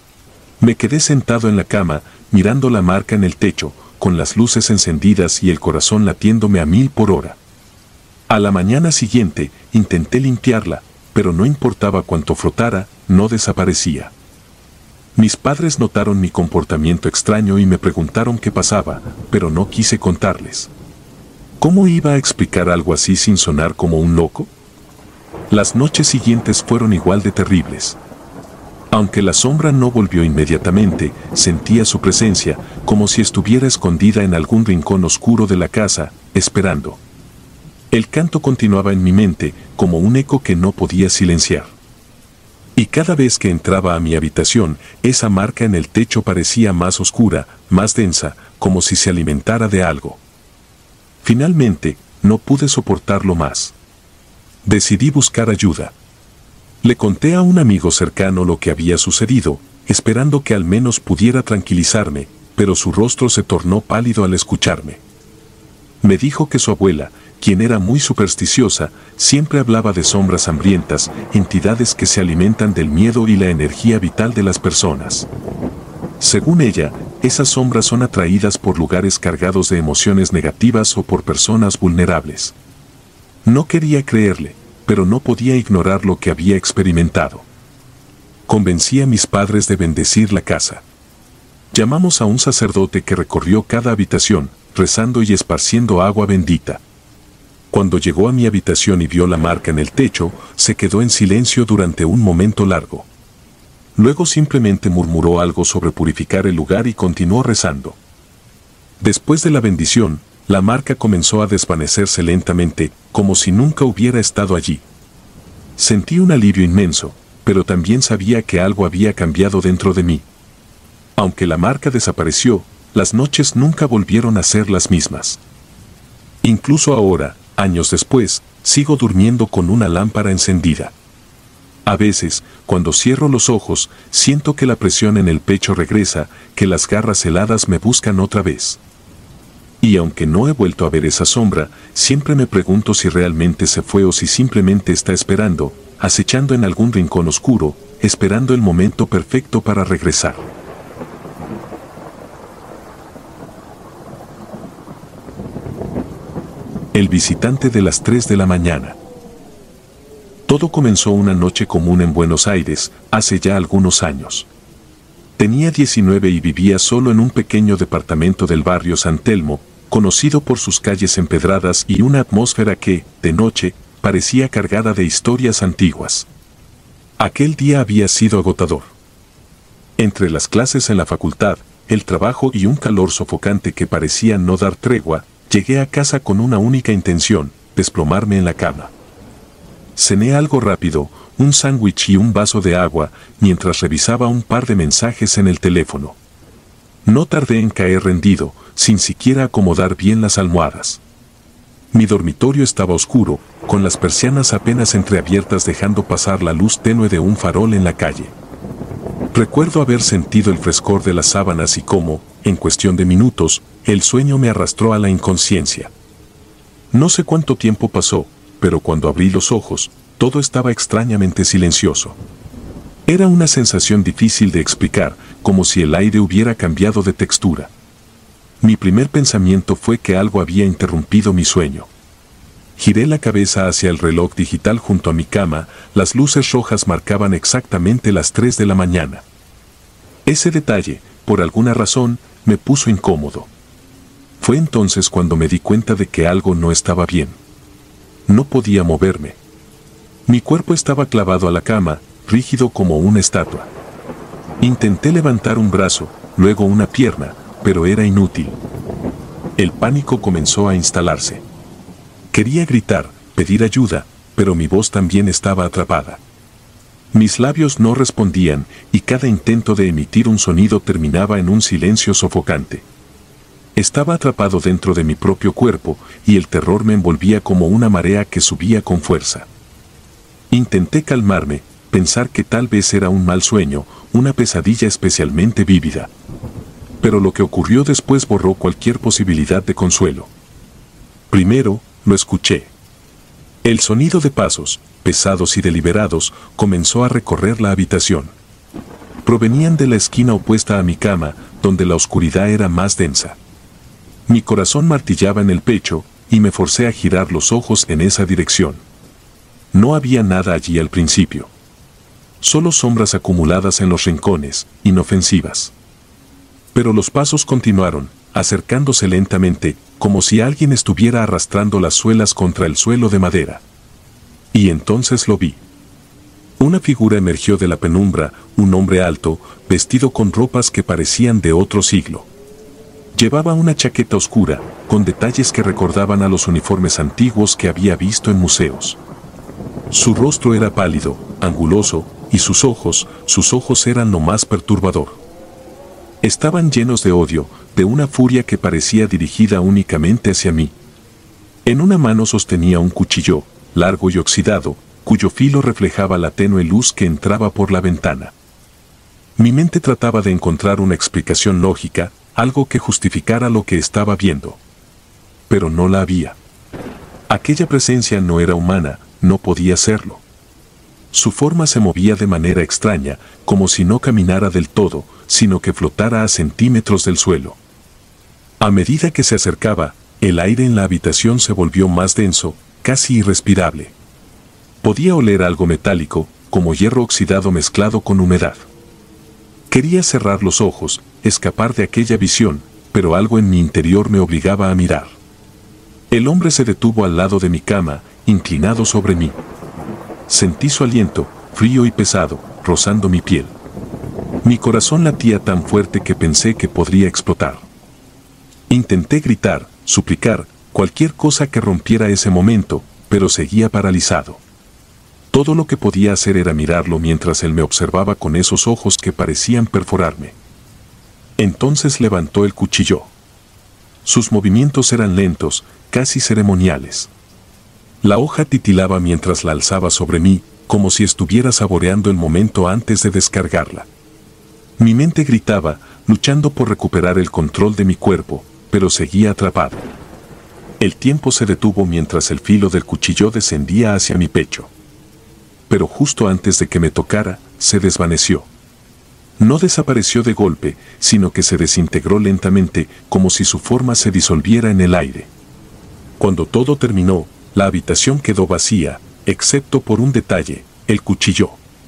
Me quedé sentado en la cama, mirando la marca en el techo, con las luces encendidas y el corazón latiéndome a mil por hora. A la mañana siguiente, intenté limpiarla, pero no importaba cuánto frotara, no desaparecía. Mis padres notaron mi comportamiento extraño y me preguntaron qué pasaba, pero no quise contarles. ¿Cómo iba a explicar algo así sin sonar como un loco? Las noches siguientes fueron igual de terribles. Aunque la sombra no volvió inmediatamente, sentía su presencia, como si estuviera escondida en algún rincón oscuro de la casa, esperando. El canto continuaba en mi mente, como un eco que no podía silenciar. Y cada vez que entraba a mi habitación, esa marca en el techo parecía más oscura, más densa, como si se alimentara de algo. Finalmente, no pude soportarlo más. Decidí buscar ayuda. Le conté a un amigo cercano lo que había sucedido, esperando que al menos pudiera tranquilizarme, pero su rostro se tornó pálido al escucharme. Me dijo que su abuela, quien era muy supersticiosa, siempre hablaba de sombras hambrientas, entidades que se alimentan del miedo y la energía vital de las personas. Según ella, esas sombras son atraídas por lugares cargados de emociones negativas o por personas vulnerables. No quería creerle, pero no podía ignorar lo que había experimentado. Convencí a mis padres de bendecir la casa. Llamamos a un sacerdote que recorrió cada habitación, rezando y esparciendo agua bendita. Cuando llegó a mi habitación y vio la marca en el techo, se quedó en silencio durante un momento largo. Luego simplemente murmuró algo sobre purificar el lugar y continuó rezando. Después de la bendición, la marca comenzó a desvanecerse lentamente, como si nunca hubiera estado allí. Sentí un alivio inmenso, pero también sabía que algo había cambiado dentro de mí. Aunque la marca desapareció, las noches nunca volvieron a ser las mismas. Incluso ahora, años después, sigo durmiendo con una lámpara encendida. A veces, cuando cierro los ojos, siento que la presión en el pecho regresa, que las garras heladas me buscan otra vez. Y aunque no he vuelto a ver esa sombra, siempre me pregunto si realmente se fue o si simplemente está esperando, acechando en algún rincón oscuro, esperando el momento perfecto para regresar. El visitante de las tres de la mañana. Todo comenzó una noche común en Buenos Aires, hace ya algunos años. Tenía diecinueve y vivía solo en un pequeño departamento del barrio San Telmo, conocido por sus calles empedradas y una atmósfera que, de noche, parecía cargada de historias antiguas. Aquel día había sido agotador. Entre las clases en la facultad, el trabajo y un calor sofocante que parecía no dar tregua, llegué a casa con una única intención, desplomarme en la cama. Cené algo rápido, un sándwich y un vaso de agua, mientras revisaba un par de mensajes en el teléfono. No tardé en caer rendido, sin siquiera acomodar bien las almohadas. Mi dormitorio estaba oscuro, con las persianas apenas entreabiertas dejando pasar la luz tenue de un farol en la calle. Recuerdo haber sentido el frescor de las sábanas y cómo, en cuestión de minutos, el sueño me arrastró a la inconsciencia. No sé cuánto tiempo pasó, pero cuando abrí los ojos, todo estaba extrañamente silencioso. Era una sensación difícil de explicar, como si el aire hubiera cambiado de textura. Mi primer pensamiento fue que algo había interrumpido mi sueño. Giré la cabeza hacia el reloj digital junto a mi cama, las luces rojas marcaban exactamente las tres de la mañana. Ese detalle, por alguna razón, me puso incómodo. Fue entonces cuando me di cuenta de que algo no estaba bien. No podía moverme. Mi cuerpo estaba clavado a la cama, rígido como una estatua. Intenté levantar un brazo, luego una pierna, pero era inútil. El pánico comenzó a instalarse. Quería gritar, pedir ayuda, pero mi voz también estaba atrapada. Mis labios no respondían y cada intento de emitir un sonido terminaba en un silencio sofocante. Estaba atrapado dentro de mi propio cuerpo y el terror me envolvía como una marea que subía con fuerza. Intenté calmarme, pensar que tal vez era un mal sueño, una pesadilla especialmente vívida. Pero lo que ocurrió después borró cualquier posibilidad de consuelo. Primero, lo escuché. El sonido de pasos, pesados y deliberados, comenzó a recorrer la habitación. Provenían de la esquina opuesta a mi cama, donde la oscuridad era más densa. Mi corazón martillaba en el pecho, y me forcé a girar los ojos en esa dirección. No había nada allí al principio. Solo sombras acumuladas en los rincones, inofensivas. Pero los pasos continuaron, acercándose lentamente, como si alguien estuviera arrastrando las suelas contra el suelo de madera. Y entonces lo vi. Una figura emergió de la penumbra, un hombre alto, vestido con ropas que parecían de otro siglo. Llevaba una chaqueta oscura, con detalles que recordaban a los uniformes antiguos que había visto en museos. Su rostro era pálido, anguloso, y sus ojos, sus ojos eran lo más perturbador. Estaban llenos de odio, de una furia que parecía dirigida únicamente hacia mí. En una mano sostenía un cuchillo, largo y oxidado, cuyo filo reflejaba la tenue luz que entraba por la ventana. Mi mente trataba de encontrar una explicación lógica, algo que justificara lo que estaba viendo. Pero no la había. Aquella presencia no era humana, no podía serlo. Su forma se movía de manera extraña, como si no caminara del todo, sino que flotara a centímetros del suelo. A medida que se acercaba, el aire en la habitación se volvió más denso, casi irrespirable. Podía oler algo metálico, como hierro oxidado mezclado con humedad. Quería cerrar los ojos, escapar de aquella visión, pero algo en mi interior me obligaba a mirar. El hombre se detuvo al lado de mi cama, inclinado sobre mí. Sentí su aliento, frío y pesado, rozando mi piel. Mi corazón latía tan fuerte que pensé que podría explotar. Intenté gritar, suplicar, cualquier cosa que rompiera ese momento, pero seguía paralizado. Todo lo que podía hacer era mirarlo mientras él me observaba con esos ojos que parecían perforarme. Entonces levantó el cuchillo. Sus movimientos eran lentos, casi ceremoniales. La hoja titilaba mientras la alzaba sobre mí, como si estuviera saboreando el momento antes de descargarla. Mi mente gritaba, luchando por recuperar el control de mi cuerpo, pero seguía atrapado. El tiempo se detuvo mientras el filo del cuchillo descendía hacia mi pecho. Pero justo antes de que me tocara, se desvaneció. No desapareció de golpe, sino que se desintegró lentamente, como si su forma se disolviera en el aire. Cuando todo terminó, la habitación quedó vacía, excepto por un detalle, el cuchillo.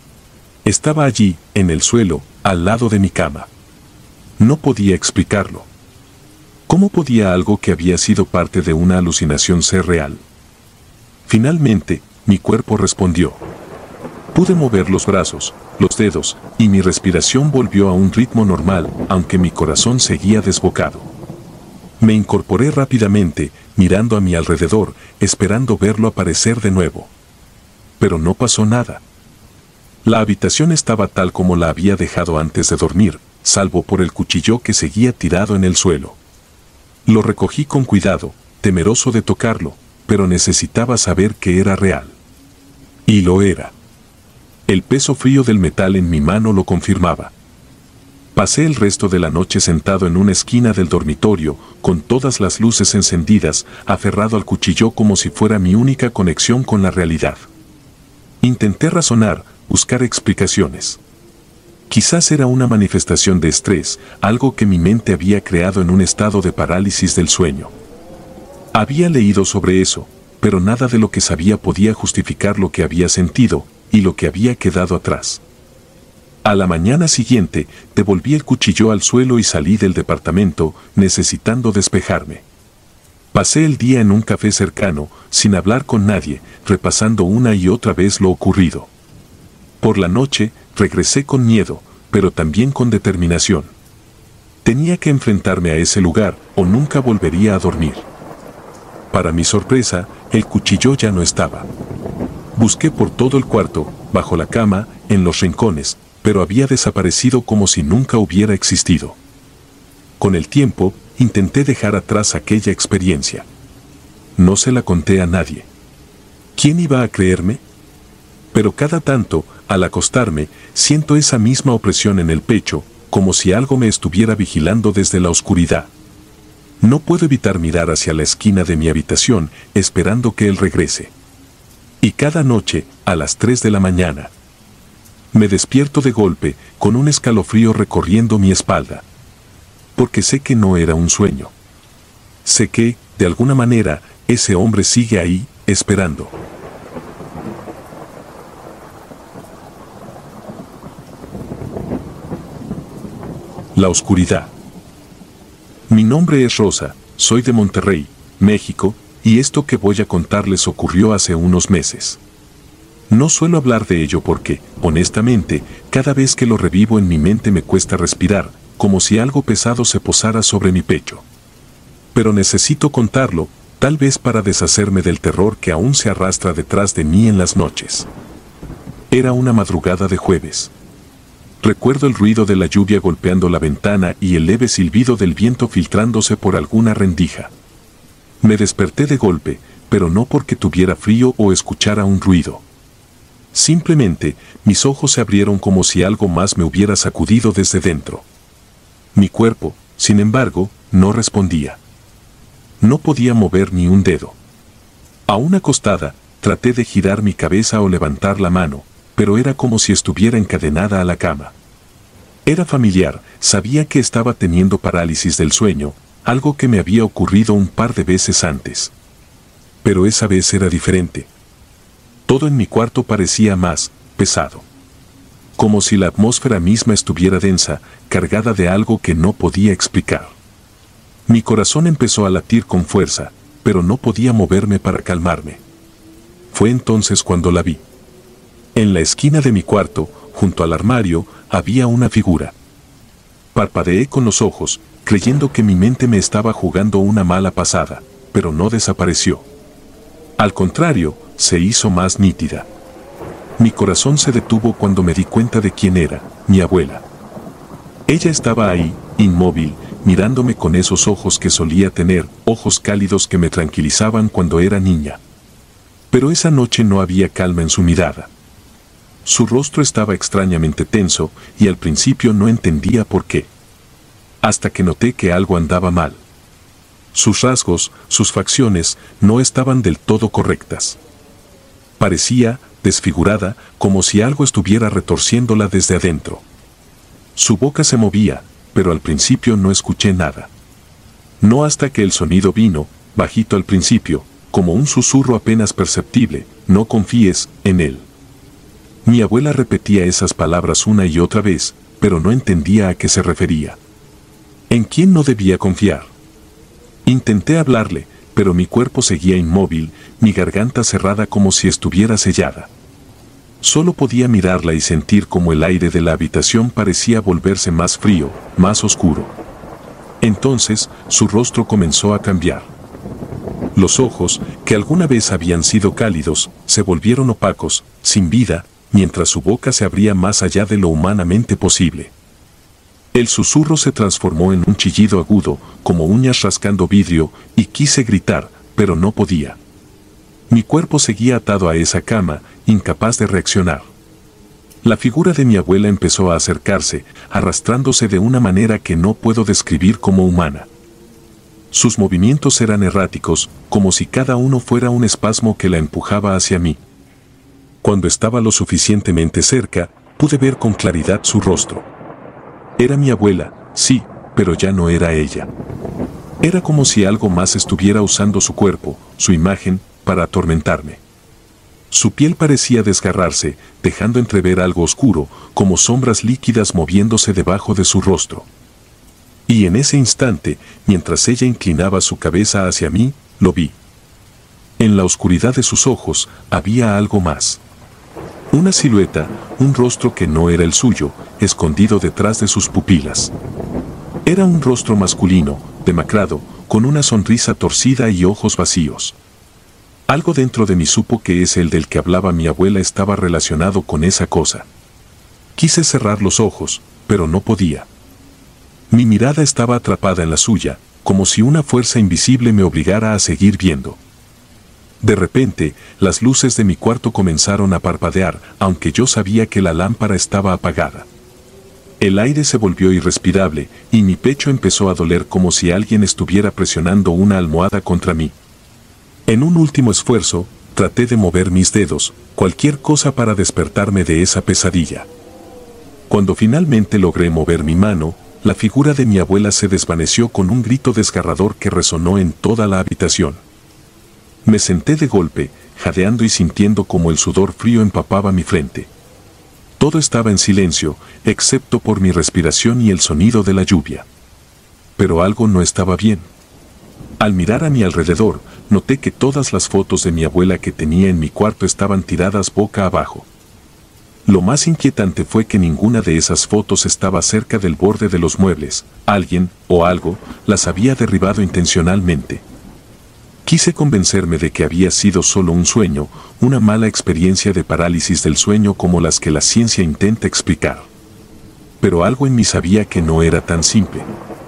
Estaba allí, en el suelo, al lado de mi cama. No podía explicarlo. ¿Cómo podía algo que había sido parte de una alucinación ser real? Finalmente, mi cuerpo respondió. Pude mover los brazos, los dedos, y mi respiración volvió a un ritmo normal, aunque mi corazón seguía desbocado. Me incorporé rápidamente, mirando a mi alrededor, esperando verlo aparecer de nuevo. Pero no pasó nada. La habitación estaba tal como la había dejado antes de dormir, salvo por el cuchillo que seguía tirado en el suelo. Lo recogí con cuidado, temeroso de tocarlo, pero necesitaba saber que era real. Y lo era. El peso frío del metal en mi mano lo confirmaba. Pasé el resto de la noche sentado en una esquina del dormitorio, con todas las luces encendidas, aferrado al cuchillo como si fuera mi única conexión con la realidad. Intenté razonar, buscar explicaciones. Quizás era una manifestación de estrés, algo que mi mente había creado en un estado de parálisis del sueño. Había leído sobre eso, pero nada de lo que sabía podía justificar lo que había sentido, y lo que había quedado atrás. A la mañana siguiente, devolví el cuchillo al suelo y salí del departamento, necesitando despejarme. Pasé el día en un café cercano, sin hablar con nadie, repasando una y otra vez lo ocurrido. Por la noche, regresé con miedo, pero también con determinación. Tenía que enfrentarme a ese lugar, o nunca volvería a dormir. Para mi sorpresa, el cuchillo ya no estaba. Busqué por todo el cuarto, bajo la cama, en los rincones, pero había desaparecido como si nunca hubiera existido. Con el tiempo, intenté dejar atrás aquella experiencia. No se la conté a nadie. ¿Quién iba a creerme? Pero cada tanto, al acostarme, siento esa misma opresión en el pecho, como si algo me estuviera vigilando desde la oscuridad. No puedo evitar mirar hacia la esquina de mi habitación, esperando que él regrese. Y cada noche, a las tres de la mañana, me despierto de golpe, con un escalofrío recorriendo mi espalda. Porque sé que no era un sueño. Sé que, de alguna manera, ese hombre sigue ahí, esperando. La oscuridad. Mi nombre es Rosa, soy de Monterrey, México, y esto que voy a contarles ocurrió hace unos meses. No suelo hablar de ello porque, honestamente, cada vez que lo revivo en mi mente me cuesta respirar, como si algo pesado se posara sobre mi pecho. Pero necesito contarlo, tal vez para deshacerme del terror que aún se arrastra detrás de mí en las noches. Era una madrugada de jueves. Recuerdo el ruido de la lluvia golpeando la ventana y el leve silbido del viento filtrándose por alguna rendija. Me desperté de golpe, pero no porque tuviera frío o escuchara un ruido. Simplemente, mis ojos se abrieron como si algo más me hubiera sacudido desde dentro. Mi cuerpo, sin embargo, no respondía. No podía mover ni un dedo. Aún acostada, traté de girar mi cabeza o levantar la mano, pero era como si estuviera encadenada a la cama. Era familiar, sabía que estaba teniendo parálisis del sueño, algo que me había ocurrido un par de veces antes. Pero esa vez era diferente. Todo en mi cuarto parecía más pesado. Como si la atmósfera misma estuviera densa, cargada de algo que no podía explicar. Mi corazón empezó a latir con fuerza, pero no podía moverme para calmarme. Fue entonces cuando la vi. En la esquina de mi cuarto, junto al armario, había una figura. Parpadeé con los ojos, creyendo que mi mente me estaba jugando una mala pasada, pero no desapareció. Al contrario, se hizo más nítida. Mi corazón se detuvo cuando me di cuenta de quién era, mi abuela. Ella estaba ahí, inmóvil, mirándome con esos ojos que solía tener, ojos cálidos que me tranquilizaban cuando era niña. Pero esa noche no había calma en su mirada. Su rostro estaba extrañamente tenso, y al principio no entendía por qué. Hasta que noté que algo andaba mal. Sus rasgos, sus facciones, no estaban del todo correctas. Parecía, desfigurada, como si algo estuviera retorciéndola desde adentro. Su boca se movía, pero al principio no escuché nada. No hasta que el sonido vino, bajito al principio, como un susurro apenas perceptible, no confíes en él. Mi abuela repetía esas palabras una y otra vez, pero no entendía a qué se refería. ¿En quién no debía confiar? Intenté hablarle, pero mi cuerpo seguía inmóvil, mi garganta cerrada como si estuviera sellada. Solo podía mirarla y sentir como el aire de la habitación parecía volverse más frío, más oscuro. Entonces, su rostro comenzó a cambiar. Los ojos, que alguna vez habían sido cálidos, se volvieron opacos, sin vida, mientras su boca se abría más allá de lo humanamente posible. El susurro se transformó en un chillido agudo, como uñas rascando vidrio, y quise gritar, pero no podía. Mi cuerpo seguía atado a esa cama, incapaz de reaccionar. La figura de mi abuela empezó a acercarse, arrastrándose de una manera que no puedo describir como humana. Sus movimientos eran erráticos, como si cada uno fuera un espasmo que la empujaba hacia mí. Cuando estaba lo suficientemente cerca, pude ver con claridad su rostro. Era mi abuela, sí, pero ya no era ella. Era como si algo más estuviera usando su cuerpo, su imagen, para atormentarme. Su piel parecía desgarrarse, dejando entrever algo oscuro, como sombras líquidas moviéndose debajo de su rostro. Y en ese instante, mientras ella inclinaba su cabeza hacia mí, lo vi. En la oscuridad de sus ojos había algo más. Una silueta, un rostro que no era el suyo, escondido detrás de sus pupilas. Era un rostro masculino, demacrado, con una sonrisa torcida y ojos vacíos. Algo dentro de mí supo que ese el del que hablaba mi abuela estaba relacionado con esa cosa. Quise cerrar los ojos, pero no podía. Mi mirada estaba atrapada en la suya, como si una fuerza invisible me obligara a seguir viendo. De repente, las luces de mi cuarto comenzaron a parpadear, aunque yo sabía que la lámpara estaba apagada. El aire se volvió irrespirable, y mi pecho empezó a doler como si alguien estuviera presionando una almohada contra mí. En un último esfuerzo, traté de mover mis dedos, cualquier cosa para despertarme de esa pesadilla. Cuando finalmente logré mover mi mano, la figura de mi abuela se desvaneció con un grito desgarrador que resonó en toda la habitación. Me senté de golpe, jadeando y sintiendo como el sudor frío empapaba mi frente. Todo estaba en silencio, excepto por mi respiración y el sonido de la lluvia. Pero algo no estaba bien. Al mirar a mi alrededor, noté que todas las fotos de mi abuela que tenía en mi cuarto estaban tiradas boca abajo. Lo más inquietante fue que ninguna de esas fotos estaba cerca del borde de los muebles. Alguien, o algo, las había derribado intencionalmente. Quise convencerme de que había sido solo un sueño, una mala experiencia de parálisis del sueño como las que la ciencia intenta explicar. Pero algo en mí sabía que no era tan simple.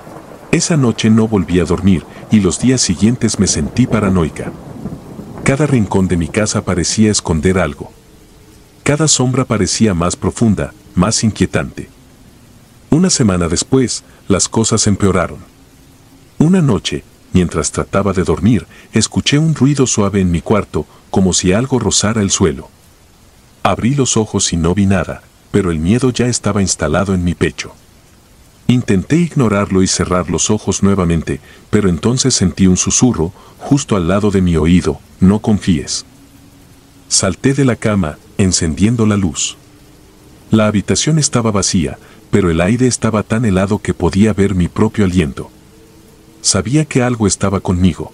Esa noche no volví a dormir, y los días siguientes me sentí paranoica. Cada rincón de mi casa parecía esconder algo. Cada sombra parecía más profunda, más inquietante. Una semana después, las cosas empeoraron. Una noche, mientras trataba de dormir, escuché un ruido suave en mi cuarto, como si algo rozara el suelo. Abrí los ojos y no vi nada, pero el miedo ya estaba instalado en mi pecho. Intenté ignorarlo y cerrar los ojos nuevamente, pero entonces sentí un susurro, justo al lado de mi oído: no confíes. Salté de la cama, encendiendo la luz. La habitación estaba vacía, pero el aire estaba tan helado que podía ver mi propio aliento. Sabía que algo estaba conmigo.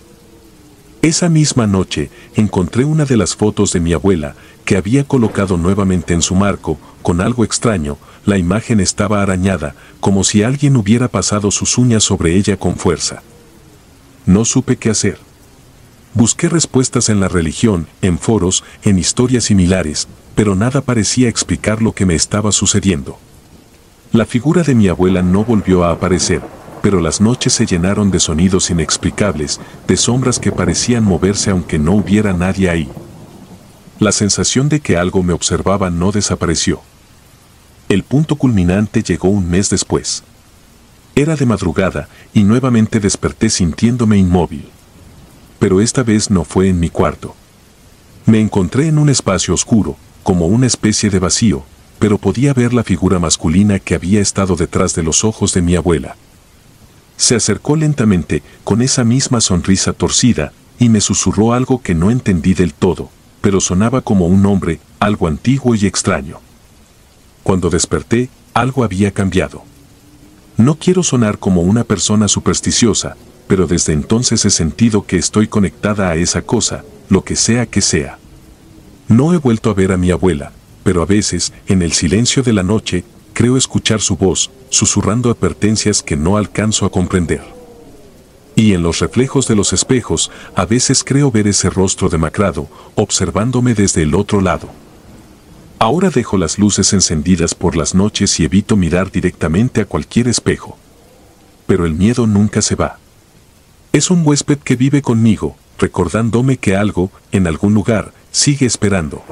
Esa misma noche, encontré una de las fotos de mi abuela, que había colocado nuevamente en su marco, con algo extraño. La imagen estaba arañada, como si alguien hubiera pasado sus uñas sobre ella con fuerza. No supe qué hacer. Busqué respuestas en la religión, en foros, en historias similares, pero nada parecía explicar lo que me estaba sucediendo. La figura de mi abuela no volvió a aparecer, pero las noches se llenaron de sonidos inexplicables, de sombras que parecían moverse aunque no hubiera nadie ahí. La sensación de que algo me observaba no desapareció. El punto culminante llegó un mes después. Era de madrugada, y nuevamente desperté sintiéndome inmóvil. Pero esta vez no fue en mi cuarto. Me encontré en un espacio oscuro, como una especie de vacío, pero podía ver la figura masculina que había estado detrás de los ojos de mi abuela. Se acercó lentamente, con esa misma sonrisa torcida, y me susurró algo que no entendí del todo, pero sonaba como un nombre, algo antiguo y extraño. Cuando desperté, algo había cambiado. No quiero sonar como una persona supersticiosa, pero desde entonces he sentido que estoy conectada a esa cosa, lo que sea que sea. No he vuelto a ver a mi abuela, pero a veces, en el silencio de la noche, creo escuchar su voz, susurrando advertencias que no alcanzo a comprender. Y en los reflejos de los espejos, a veces creo ver ese rostro demacrado, observándome desde el otro lado. Ahora dejo las luces encendidas por las noches y evito mirar directamente a cualquier espejo. Pero el miedo nunca se va. Es un huésped que vive conmigo, recordándome que algo, en algún lugar, sigue esperando.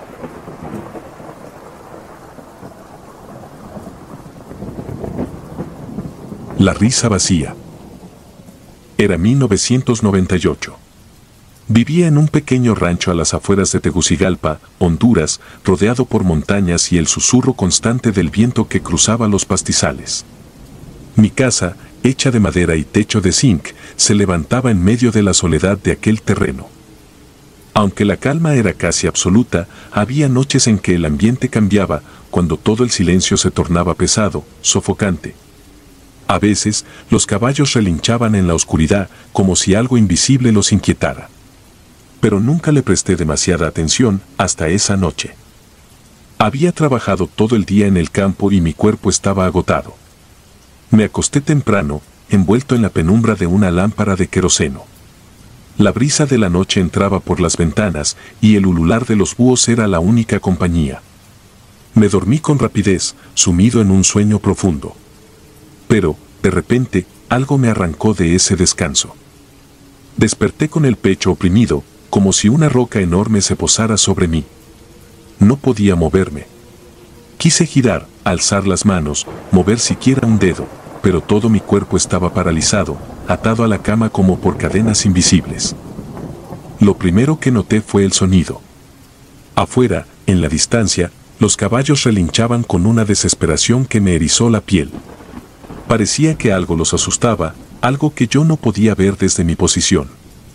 La risa vacía. Era mil novecientos noventa y ocho. Vivía en un pequeño rancho a las afueras de Tegucigalpa, Honduras, rodeado por montañas y el susurro constante del viento que cruzaba los pastizales. Mi casa, hecha de madera y techo de zinc, se levantaba en medio de la soledad de aquel terreno. Aunque la calma era casi absoluta, había noches en que el ambiente cambiaba, cuando todo el silencio se tornaba pesado, sofocante. A veces, los caballos relinchaban en la oscuridad, como si algo invisible los inquietara. Pero nunca le presté demasiada atención hasta esa noche. Había trabajado todo el día en el campo y mi cuerpo estaba agotado. Me acosté temprano, envuelto en la penumbra de una lámpara de queroseno. La brisa de la noche entraba por las ventanas y el ulular de los búhos era la única compañía. Me dormí con rapidez, sumido en un sueño profundo. Pero, de repente, algo me arrancó de ese descanso. Desperté con el pecho oprimido, como si una roca enorme se posara sobre mí. No podía moverme. Quise girar, alzar las manos, mover siquiera un dedo, pero todo mi cuerpo estaba paralizado, atado a la cama como por cadenas invisibles. Lo primero que noté fue el sonido. Afuera, en la distancia, los caballos relinchaban con una desesperación que me erizó la piel. Parecía que algo los asustaba, algo que yo no podía ver desde mi posición.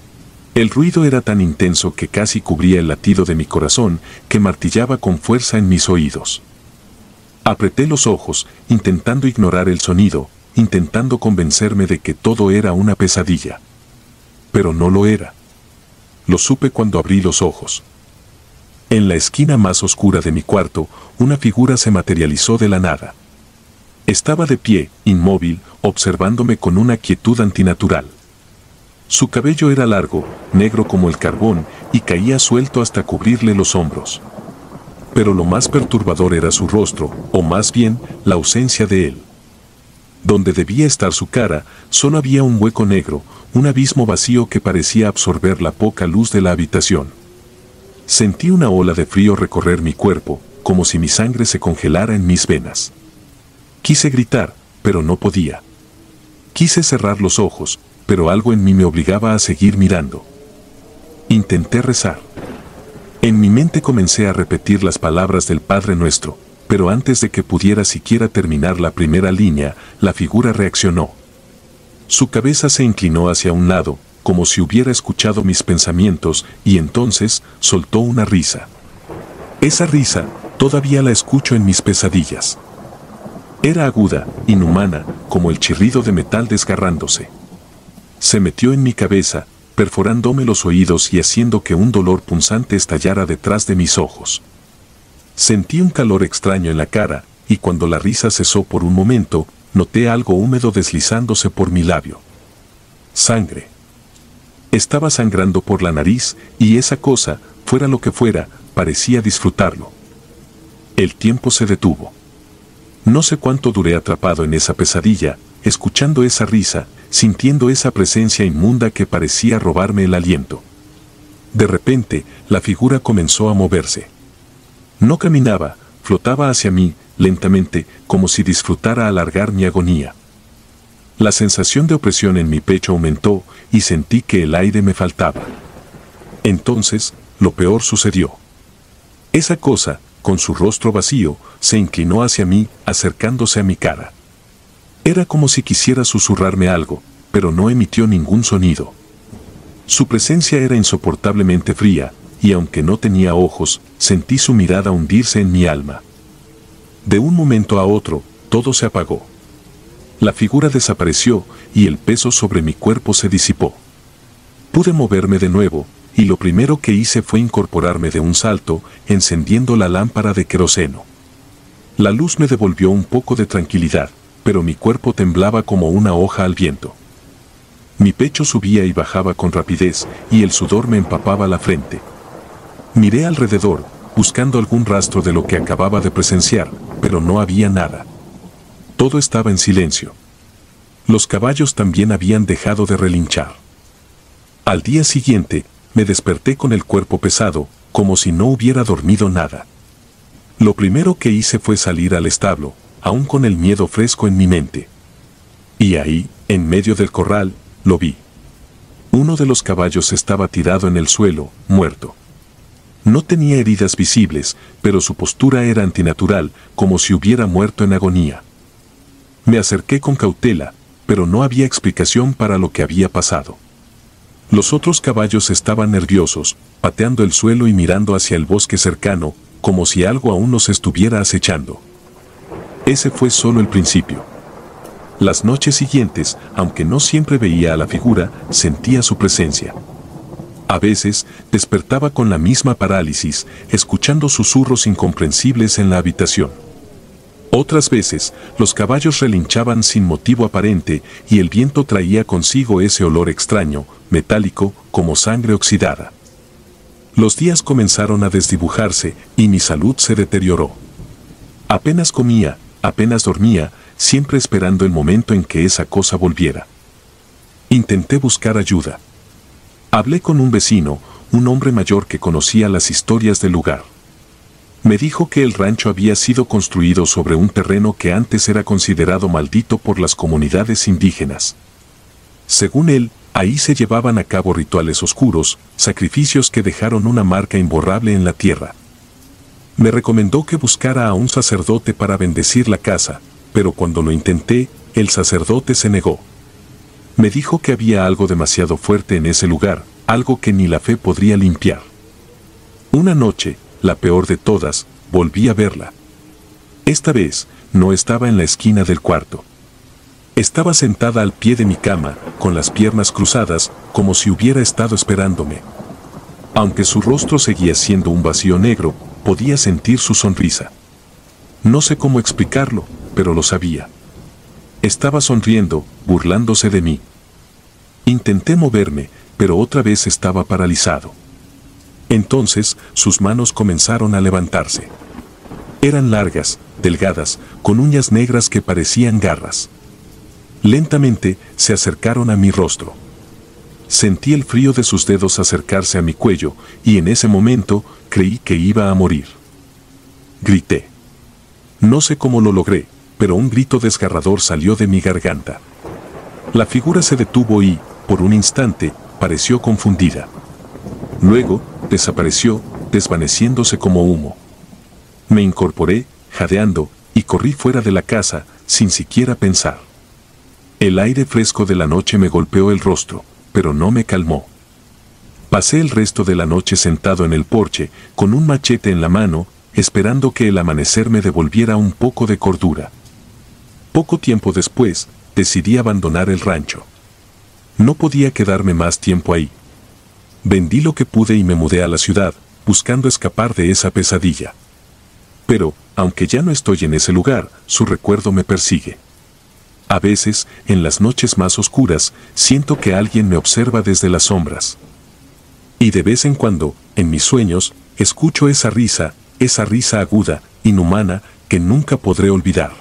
El ruido era tan intenso que casi cubría el latido de mi corazón, que martillaba con fuerza en mis oídos. Apreté los ojos, intentando ignorar el sonido, intentando convencerme de que todo era una pesadilla. Pero no lo era. Lo supe cuando abrí los ojos. En la esquina más oscura de mi cuarto, una figura se materializó de la nada. Estaba de pie, inmóvil, observándome con una quietud antinatural. Su cabello era largo, negro como el carbón, y caía suelto hasta cubrirle los hombros. Pero lo más perturbador era su rostro, o más bien, la ausencia de él. Donde debía estar su cara, solo había un hueco negro, un abismo vacío que parecía absorber la poca luz de la habitación. Sentí una ola de frío recorrer mi cuerpo, como si mi sangre se congelara en mis venas. Quise gritar, pero no podía. Quise cerrar los ojos, pero algo en mí me obligaba a seguir mirando. Intenté rezar. En mi mente comencé a repetir las palabras del Padre Nuestro, pero antes de que pudiera siquiera terminar la primera línea, la figura reaccionó. Su cabeza se inclinó hacia un lado, como si hubiera escuchado mis pensamientos, y entonces soltó una risa. Esa risa, todavía la escucho en mis pesadillas. Era aguda, inhumana, como el chirrido de metal desgarrándose. Se metió en mi cabeza, perforándome los oídos y haciendo que un dolor punzante estallara detrás de mis ojos. Sentí un calor extraño en la cara, y cuando la risa cesó por un momento, noté algo húmedo deslizándose por mi labio. Sangre. Estaba sangrando por la nariz, y esa cosa, fuera lo que fuera, parecía disfrutarlo. El tiempo se detuvo. No sé cuánto duré atrapado en esa pesadilla, escuchando esa risa, sintiendo esa presencia inmunda que parecía robarme el aliento. De repente, la figura comenzó a moverse. No caminaba, flotaba hacia mí, lentamente, como si disfrutara alargar mi agonía. La sensación de opresión en mi pecho aumentó y sentí que el aire me faltaba. Entonces, lo peor sucedió. Esa cosa, con su rostro vacío, se inclinó hacia mí, acercándose a mi cara. Era como si quisiera susurrarme algo, pero no emitió ningún sonido. Su presencia era insoportablemente fría, y aunque no tenía ojos, sentí su mirada hundirse en mi alma. De un momento a otro, todo se apagó. La figura desapareció, y el peso sobre mi cuerpo se disipó. Pude moverme de nuevo, y lo primero que hice fue incorporarme de un salto, encendiendo la lámpara de queroseno. La luz me devolvió un poco de tranquilidad, pero mi cuerpo temblaba como una hoja al viento. Mi pecho subía y bajaba con rapidez, y el sudor me empapaba la frente. Miré alrededor, buscando algún rastro de lo que acababa de presenciar, pero no había nada. Todo estaba en silencio. Los caballos también habían dejado de relinchar. Al día siguiente, me desperté con el cuerpo pesado, como si no hubiera dormido nada. Lo primero que hice fue salir al establo, aún con el miedo fresco en mi mente. Y ahí, en medio del corral, lo vi. Uno de los caballos estaba tirado en el suelo, muerto. No tenía heridas visibles, pero su postura era antinatural, como si hubiera muerto en agonía. Me acerqué con cautela, pero no había explicación para lo que había pasado. Los otros caballos estaban nerviosos, pateando el suelo y mirando hacia el bosque cercano, como si algo aún nos estuviera acechando. Ese fue solo el principio. Las noches siguientes, aunque no siempre veía a la figura, sentía su presencia. A veces, despertaba con la misma parálisis, escuchando susurros incomprensibles en la habitación. Otras veces, los caballos relinchaban sin motivo aparente y el viento traía consigo ese olor extraño, metálico, como sangre oxidada. Los días comenzaron a desdibujarse y mi salud se deterioró. Apenas comía, apenas dormía, siempre esperando el momento en que esa cosa volviera. Intenté buscar ayuda. Hablé con un vecino, un hombre mayor que conocía las historias del lugar. Me dijo que el rancho había sido construido sobre un terreno que antes era considerado maldito por las comunidades indígenas. Según él, ahí se llevaban a cabo rituales oscuros, sacrificios que dejaron una marca imborrable en la tierra. Me recomendó que buscara a un sacerdote para bendecir la casa, pero cuando lo intenté, el sacerdote se negó. Me dijo que había algo demasiado fuerte en ese lugar, algo que ni la fe podría limpiar. Una noche, la peor de todas, volví a verla. Esta vez, no estaba en la esquina del cuarto. Estaba sentada al pie de mi cama, con las piernas cruzadas, como si hubiera estado esperándome. Aunque su rostro seguía siendo un vacío negro, podía sentir su sonrisa. No sé cómo explicarlo, pero lo sabía. Estaba sonriendo, burlándose de mí. Intenté moverme, pero otra vez estaba paralizado. Entonces, sus manos comenzaron a levantarse. Eran largas, delgadas, con uñas negras que parecían garras. Lentamente, se acercaron a mi rostro. Sentí el frío de sus dedos acercarse a mi cuello, y en ese momento, creí que iba a morir. Grité. No sé cómo lo logré, pero un grito desgarrador salió de mi garganta. La figura se detuvo y, por un instante, pareció confundida. Luego, desapareció, desvaneciéndose como humo. Me incorporé, jadeando, y corrí fuera de la casa, sin siquiera pensar. El aire fresco de la noche me golpeó el rostro, pero no me calmó. Pasé el resto de la noche sentado en el porche, con un machete en la mano, esperando que el amanecer me devolviera un poco de cordura. Poco tiempo después, decidí abandonar el rancho. No podía quedarme más tiempo ahí. Vendí lo que pude y me mudé a la ciudad, buscando escapar de esa pesadilla. Pero, aunque ya no estoy en ese lugar, su recuerdo me persigue. A veces, en las noches más oscuras, siento que alguien me observa desde las sombras. Y de vez en cuando, en mis sueños, escucho esa risa, esa risa aguda, inhumana, que nunca podré olvidar.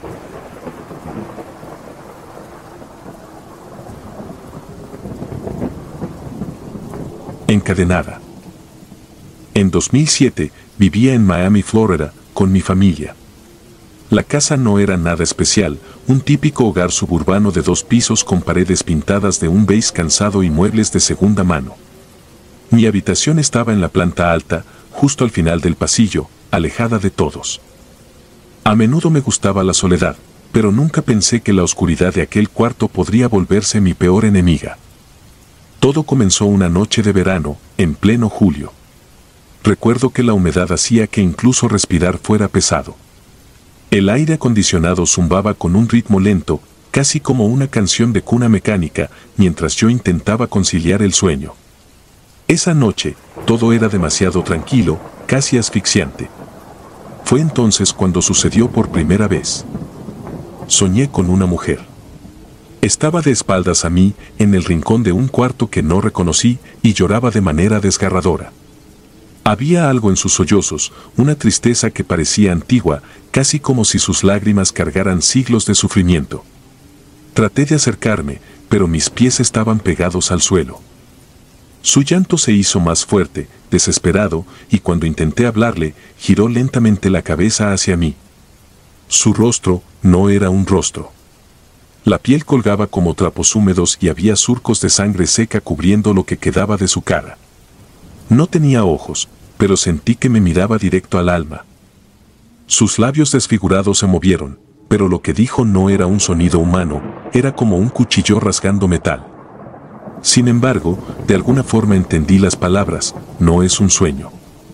Encadenada. En dos mil siete, vivía en Miami, Florida, con mi familia. La casa no era nada especial, un típico hogar suburbano de dos pisos con paredes pintadas de un beige cansado y muebles de segunda mano. Mi habitación estaba en la planta alta, justo al final del pasillo, alejada de todos. A menudo me gustaba la soledad, pero nunca pensé que la oscuridad de aquel cuarto podría volverse mi peor enemiga. Todo comenzó una noche de verano, en pleno julio. Recuerdo que la humedad hacía que incluso respirar fuera pesado. El aire acondicionado zumbaba con un ritmo lento, casi como una canción de cuna mecánica, mientras yo intentaba conciliar el sueño. Esa noche, todo era demasiado tranquilo, casi asfixiante. Fue entonces cuando sucedió por primera vez. Soñé con una mujer. Estaba de espaldas a mí, en el rincón de un cuarto que no reconocí, y lloraba de manera desgarradora. Había algo en sus sollozos, una tristeza que parecía antigua, casi como si sus lágrimas cargaran siglos de sufrimiento. Traté de acercarme, pero mis pies estaban pegados al suelo. Su llanto se hizo más fuerte, desesperado, y cuando intenté hablarle, giró lentamente la cabeza hacia mí. Su rostro no era un rostro. La piel colgaba como trapos húmedos y había surcos de sangre seca cubriendo lo que quedaba de su cara. No tenía ojos, pero sentí que me miraba directo al alma. Sus labios desfigurados se movieron, pero lo que dijo no era un sonido humano, era como un cuchillo rasgando metal. Sin embargo, de alguna forma entendí las palabras, no es un sueño.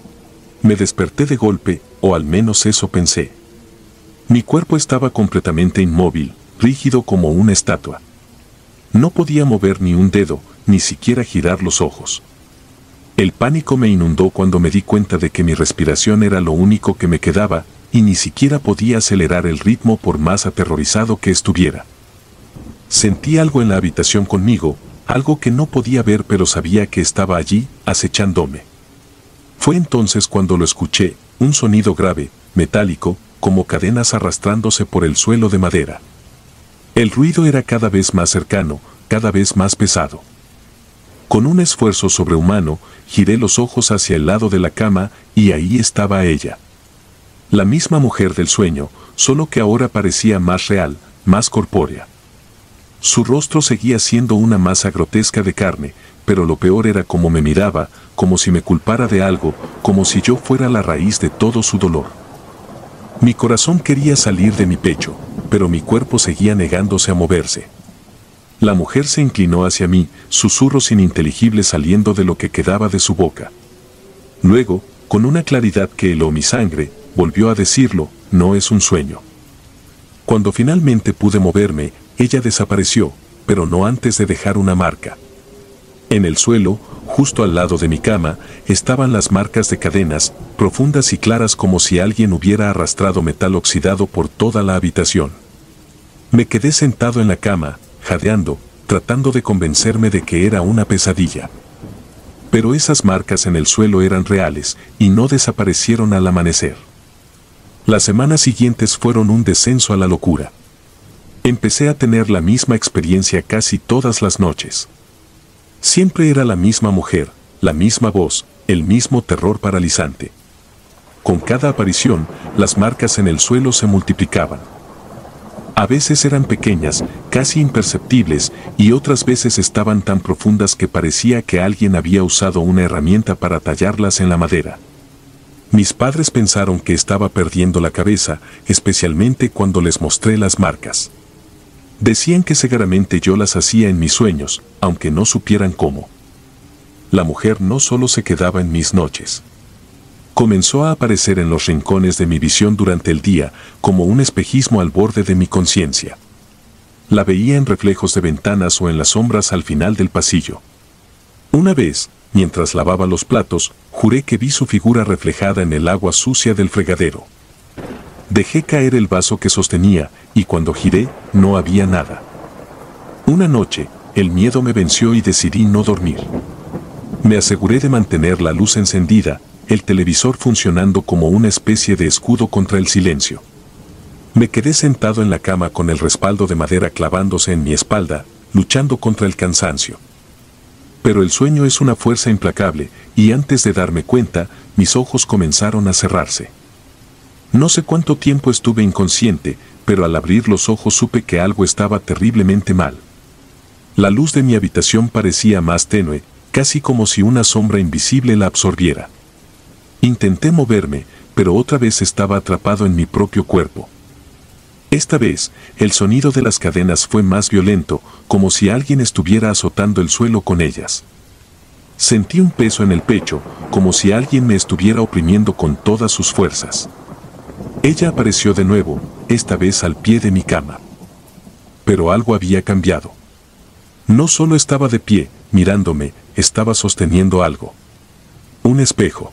Me desperté de golpe, o al menos eso pensé. Mi cuerpo estaba completamente inmóvil, rígido como una estatua. No podía mover ni un dedo, ni siquiera girar los ojos. El pánico me inundó cuando me di cuenta de que mi respiración era lo único que me quedaba, y ni siquiera podía acelerar el ritmo por más aterrorizado que estuviera. Sentí algo en la habitación conmigo, algo que no podía ver pero sabía que estaba allí, acechándome. Fue entonces cuando lo escuché, un sonido grave, metálico, como cadenas arrastrándose por el suelo de madera. El ruido era cada vez más cercano, cada vez más pesado. Con un esfuerzo sobrehumano, giré los ojos hacia el lado de la cama, y ahí estaba ella. La misma mujer del sueño, solo que ahora parecía más real, más corpórea. Su rostro seguía siendo una masa grotesca de carne, pero lo peor era cómo me miraba, como si me culpara de algo, como si yo fuera la raíz de todo su dolor. Mi corazón quería salir de mi pecho, pero mi cuerpo seguía negándose a moverse. La mujer se inclinó hacia mí, susurros ininteligibles saliendo de lo que quedaba de su boca. Luego, con una claridad que heló mi sangre, volvió a decirlo, no es un sueño. Cuando finalmente pude moverme, ella desapareció, pero no antes de dejar una marca. En el suelo, justo al lado de mi cama, estaban las marcas de cadenas, profundas y claras como si alguien hubiera arrastrado metal oxidado por toda la habitación. Me quedé sentado en la cama, jadeando, tratando de convencerme de que era una pesadilla. Pero esas marcas en el suelo eran reales, y no desaparecieron al amanecer. Las semanas siguientes fueron un descenso a la locura. Empecé a tener la misma experiencia casi todas las noches. Siempre era la misma mujer, la misma voz, el mismo terror paralizante. Con cada aparición, las marcas en el suelo se multiplicaban. A veces eran pequeñas, casi imperceptibles, y otras veces estaban tan profundas que parecía que alguien había usado una herramienta para tallarlas en la madera. Mis padres pensaron que estaba perdiendo la cabeza, especialmente cuando les mostré las marcas. Decían que seguramente yo las hacía en mis sueños, aunque no supieran cómo. La mujer no solo se quedaba en mis noches. Comenzó a aparecer en los rincones de mi visión durante el día, como un espejismo al borde de mi conciencia. La veía en reflejos de ventanas o en las sombras al final del pasillo. Una vez, mientras lavaba los platos, juré que vi su figura reflejada en el agua sucia del fregadero. Dejé caer el vaso que sostenía, y cuando giré, no había nada. Una noche, el miedo me venció y decidí no dormir. Me aseguré de mantener la luz encendida, el televisor funcionando como una especie de escudo contra el silencio. Me quedé sentado en la cama con el respaldo de madera clavándose en mi espalda, luchando contra el cansancio. Pero el sueño es una fuerza implacable, y antes de darme cuenta, mis ojos comenzaron a cerrarse. No sé cuánto tiempo estuve inconsciente, pero al abrir los ojos supe que algo estaba terriblemente mal. La luz de mi habitación parecía más tenue, casi como si una sombra invisible la absorbiera. Intenté moverme, pero otra vez estaba atrapado en mi propio cuerpo. Esta vez, el sonido de las cadenas fue más violento, como si alguien estuviera azotando el suelo con ellas. Sentí un peso en el pecho, como si alguien me estuviera oprimiendo con todas sus fuerzas. Ella apareció de nuevo, esta vez al pie de mi cama. Pero algo había cambiado. No solo estaba de pie, mirándome, estaba sosteniendo algo. Un espejo.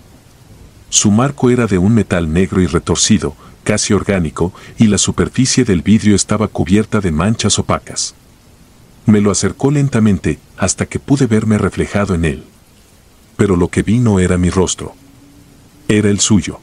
Su marco era de un metal negro y retorcido, casi orgánico, y la superficie del vidrio estaba cubierta de manchas opacas. Me lo acercó lentamente, hasta que pude verme reflejado en él. Pero lo que vi no era mi rostro. Era el suyo.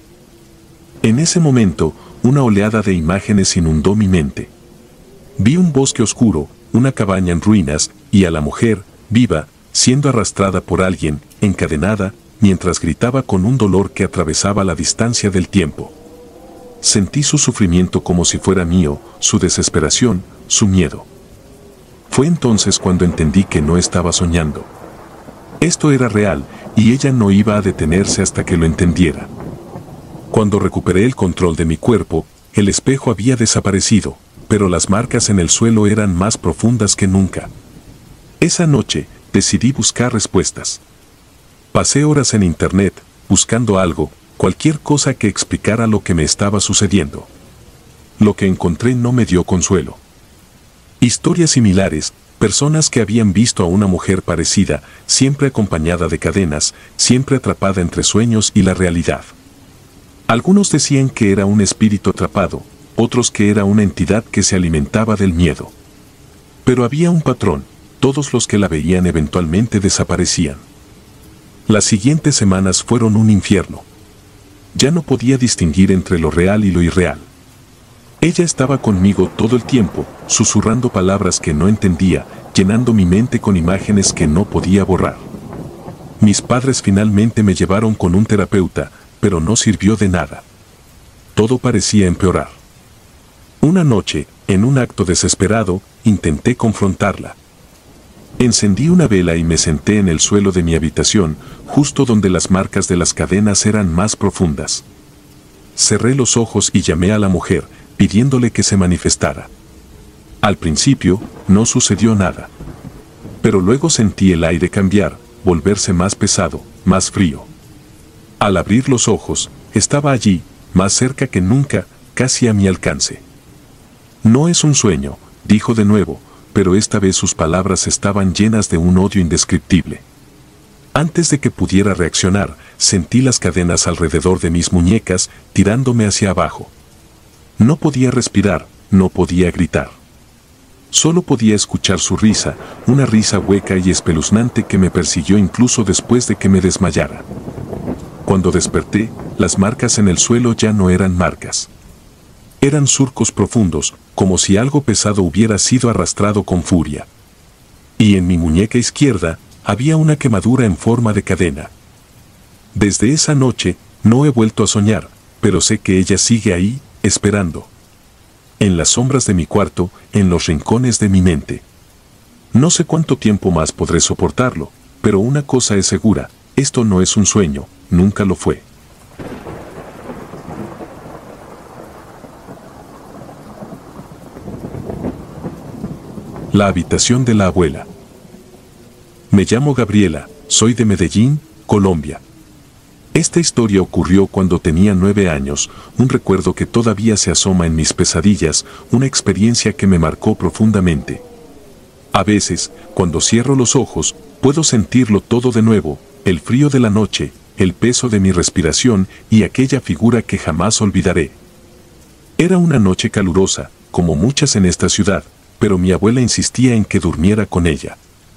En ese momento, una oleada de imágenes inundó mi mente. Vi un bosque oscuro, una cabaña en ruinas, y a la mujer, viva, siendo arrastrada por alguien, encadenada, mientras gritaba con un dolor que atravesaba la distancia del tiempo. Sentí su sufrimiento como si fuera mío, su desesperación, su miedo. Fue entonces cuando entendí que no estaba soñando. Esto era real, y ella no iba a detenerse hasta que lo entendiera. Cuando recuperé el control de mi cuerpo, el espejo había desaparecido, pero las marcas en el suelo eran más profundas que nunca. Esa noche, decidí buscar respuestas. Pasé horas en internet, buscando algo, cualquier cosa que explicara lo que me estaba sucediendo. Lo que encontré no me dio consuelo. Historias similares, personas que habían visto a una mujer parecida, siempre acompañada de cadenas, siempre atrapada entre sueños y la realidad. Algunos decían que era un espíritu atrapado, otros que era una entidad que se alimentaba del miedo. Pero había un patrón, todos los que la veían eventualmente desaparecían. Las siguientes semanas fueron un infierno. Ya no podía distinguir entre lo real y lo irreal. Ella estaba conmigo todo el tiempo, susurrando palabras que no entendía, llenando mi mente con imágenes que no podía borrar. Mis padres finalmente me llevaron con un terapeuta, pero no sirvió de nada. Todo parecía empeorar. Una noche, en un acto desesperado, intenté confrontarla. Encendí una vela y me senté en el suelo de mi habitación, justo donde las marcas de las cadenas eran más profundas. Cerré los ojos y llamé a la mujer, pidiéndole que se manifestara. Al principio, no sucedió nada. Pero luego sentí el aire cambiar, volverse más pesado, más frío. Al abrir los ojos, estaba allí, más cerca que nunca, casi a mi alcance. No es un sueño, dijo de nuevo, pero esta vez sus palabras estaban llenas de un odio indescriptible. Antes de que pudiera reaccionar, sentí las cadenas alrededor de mis muñecas, tirándome hacia abajo. No podía respirar, no podía gritar. Solo podía escuchar su risa, una risa hueca y espeluznante que me persiguió incluso después de que me desmayara. Cuando desperté, las marcas en el suelo ya no eran marcas. Eran surcos profundos, como si algo pesado hubiera sido arrastrado con furia. Y en mi muñeca izquierda, había una quemadura en forma de cadena. Desde esa noche, no he vuelto a soñar, pero sé que ella sigue ahí, esperando. En las sombras de mi cuarto, en los rincones de mi mente. No sé cuánto tiempo más podré soportarlo, pero una cosa es segura, esto no es un sueño, nunca lo fue. La habitación de la abuela. Me llamo Gabriela, soy de Medellín, Colombia. Esta historia ocurrió cuando tenía nueve años, un recuerdo que todavía se asoma en mis pesadillas, una experiencia que me marcó profundamente. A veces, cuando cierro los ojos, puedo sentirlo todo de nuevo, el frío de la noche, el peso de mi respiración y aquella figura que jamás olvidaré. Era una noche calurosa, como muchas en esta ciudad, pero mi abuela insistía en que durmiera con ella.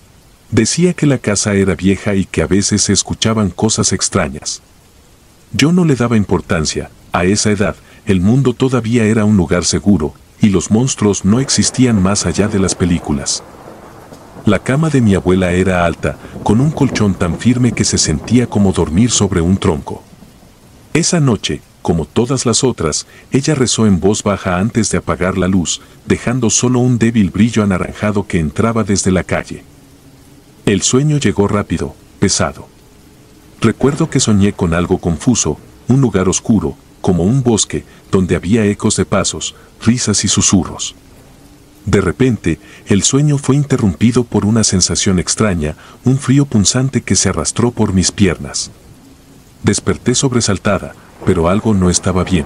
Decía que la casa era vieja y que a veces se escuchaban cosas extrañas. Yo no le daba importancia, a esa edad, el mundo todavía era un lugar seguro, y los monstruos no existían más allá de las películas. La cama de mi abuela era alta, con un colchón tan firme que se sentía como dormir sobre un tronco. Esa noche, como todas las otras, ella rezó en voz baja antes de apagar la luz, dejando solo un débil brillo anaranjado que entraba desde la calle. El sueño llegó rápido, pesado. Recuerdo que soñé con algo confuso, un lugar oscuro, como un bosque, donde había ecos de pasos, risas y susurros. De repente, el sueño fue interrumpido por una sensación extraña, un frío punzante que se arrastró por mis piernas. Desperté sobresaltada, pero algo no estaba bien.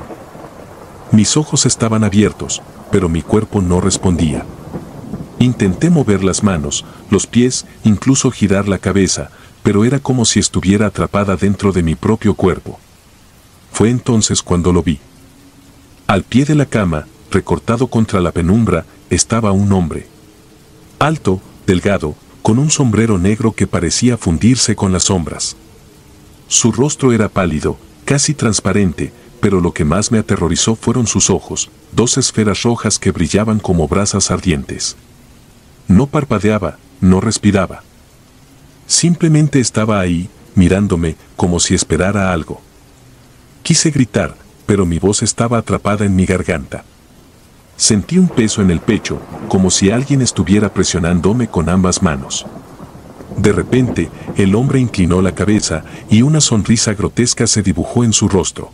Mis ojos estaban abiertos, pero mi cuerpo no respondía. Intenté mover las manos, los pies, incluso girar la cabeza, pero era como si estuviera atrapada dentro de mi propio cuerpo. Fue entonces cuando lo vi. Al pie de la cama, recortado contra la penumbra, estaba un hombre. Alto, delgado, con un sombrero negro que parecía fundirse con las sombras. Su rostro era pálido, casi transparente, pero lo que más me aterrorizó fueron sus ojos, dos esferas rojas que brillaban como brasas ardientes. No parpadeaba, no respiraba. Simplemente estaba ahí, mirándome, como si esperara algo. Quise gritar, pero mi voz estaba atrapada en mi garganta. Sentí un peso en el pecho, como si alguien estuviera presionándome con ambas manos. De repente, el hombre inclinó la cabeza y una sonrisa grotesca se dibujó en su rostro.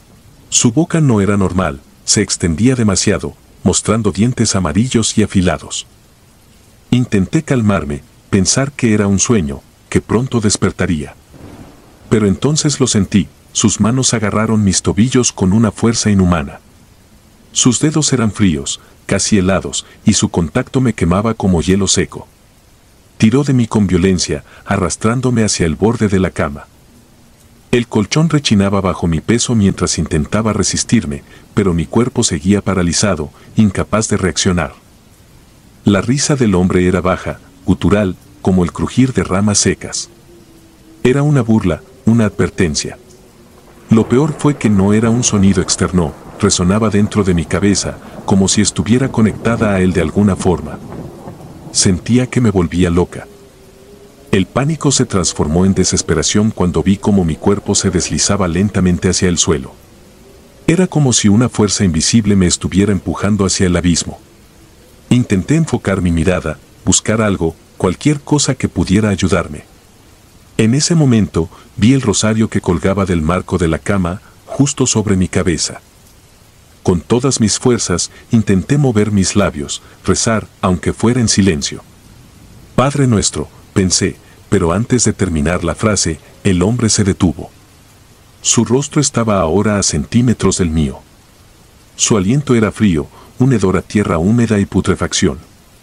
Su boca no era normal, se extendía demasiado, mostrando dientes amarillos y afilados. Intenté calmarme, pensar que era un sueño, que pronto despertaría. Pero entonces lo sentí, sus manos agarraron mis tobillos con una fuerza inhumana. Sus dedos eran fríos, casi helados, y su contacto me quemaba como hielo seco. Tiró de mí con violencia, arrastrándome hacia el borde de la cama. El colchón rechinaba bajo mi peso mientras intentaba resistirme, pero mi cuerpo seguía paralizado, incapaz de reaccionar. La risa del hombre era baja, gutural, como el crujir de ramas secas. Era una burla, una advertencia. Lo peor fue que no era un sonido externo, resonaba dentro de mi cabeza, como si estuviera conectada a él de alguna forma. Sentía que me volvía loca. El pánico se transformó en desesperación cuando vi cómo mi cuerpo se deslizaba lentamente hacia el suelo. Era como si una fuerza invisible me estuviera empujando hacia el abismo. Intenté enfocar mi mirada, buscar algo, cualquier cosa que pudiera ayudarme. En ese momento, vi el rosario que colgaba del marco de la cama, justo sobre mi cabeza. Con todas mis fuerzas, intenté mover mis labios, rezar, aunque fuera en silencio. Padre nuestro, pensé, pero antes de terminar la frase, el hombre se detuvo. Su rostro estaba ahora a centímetros del mío. Su aliento era frío, un hedor a tierra húmeda y putrefacción.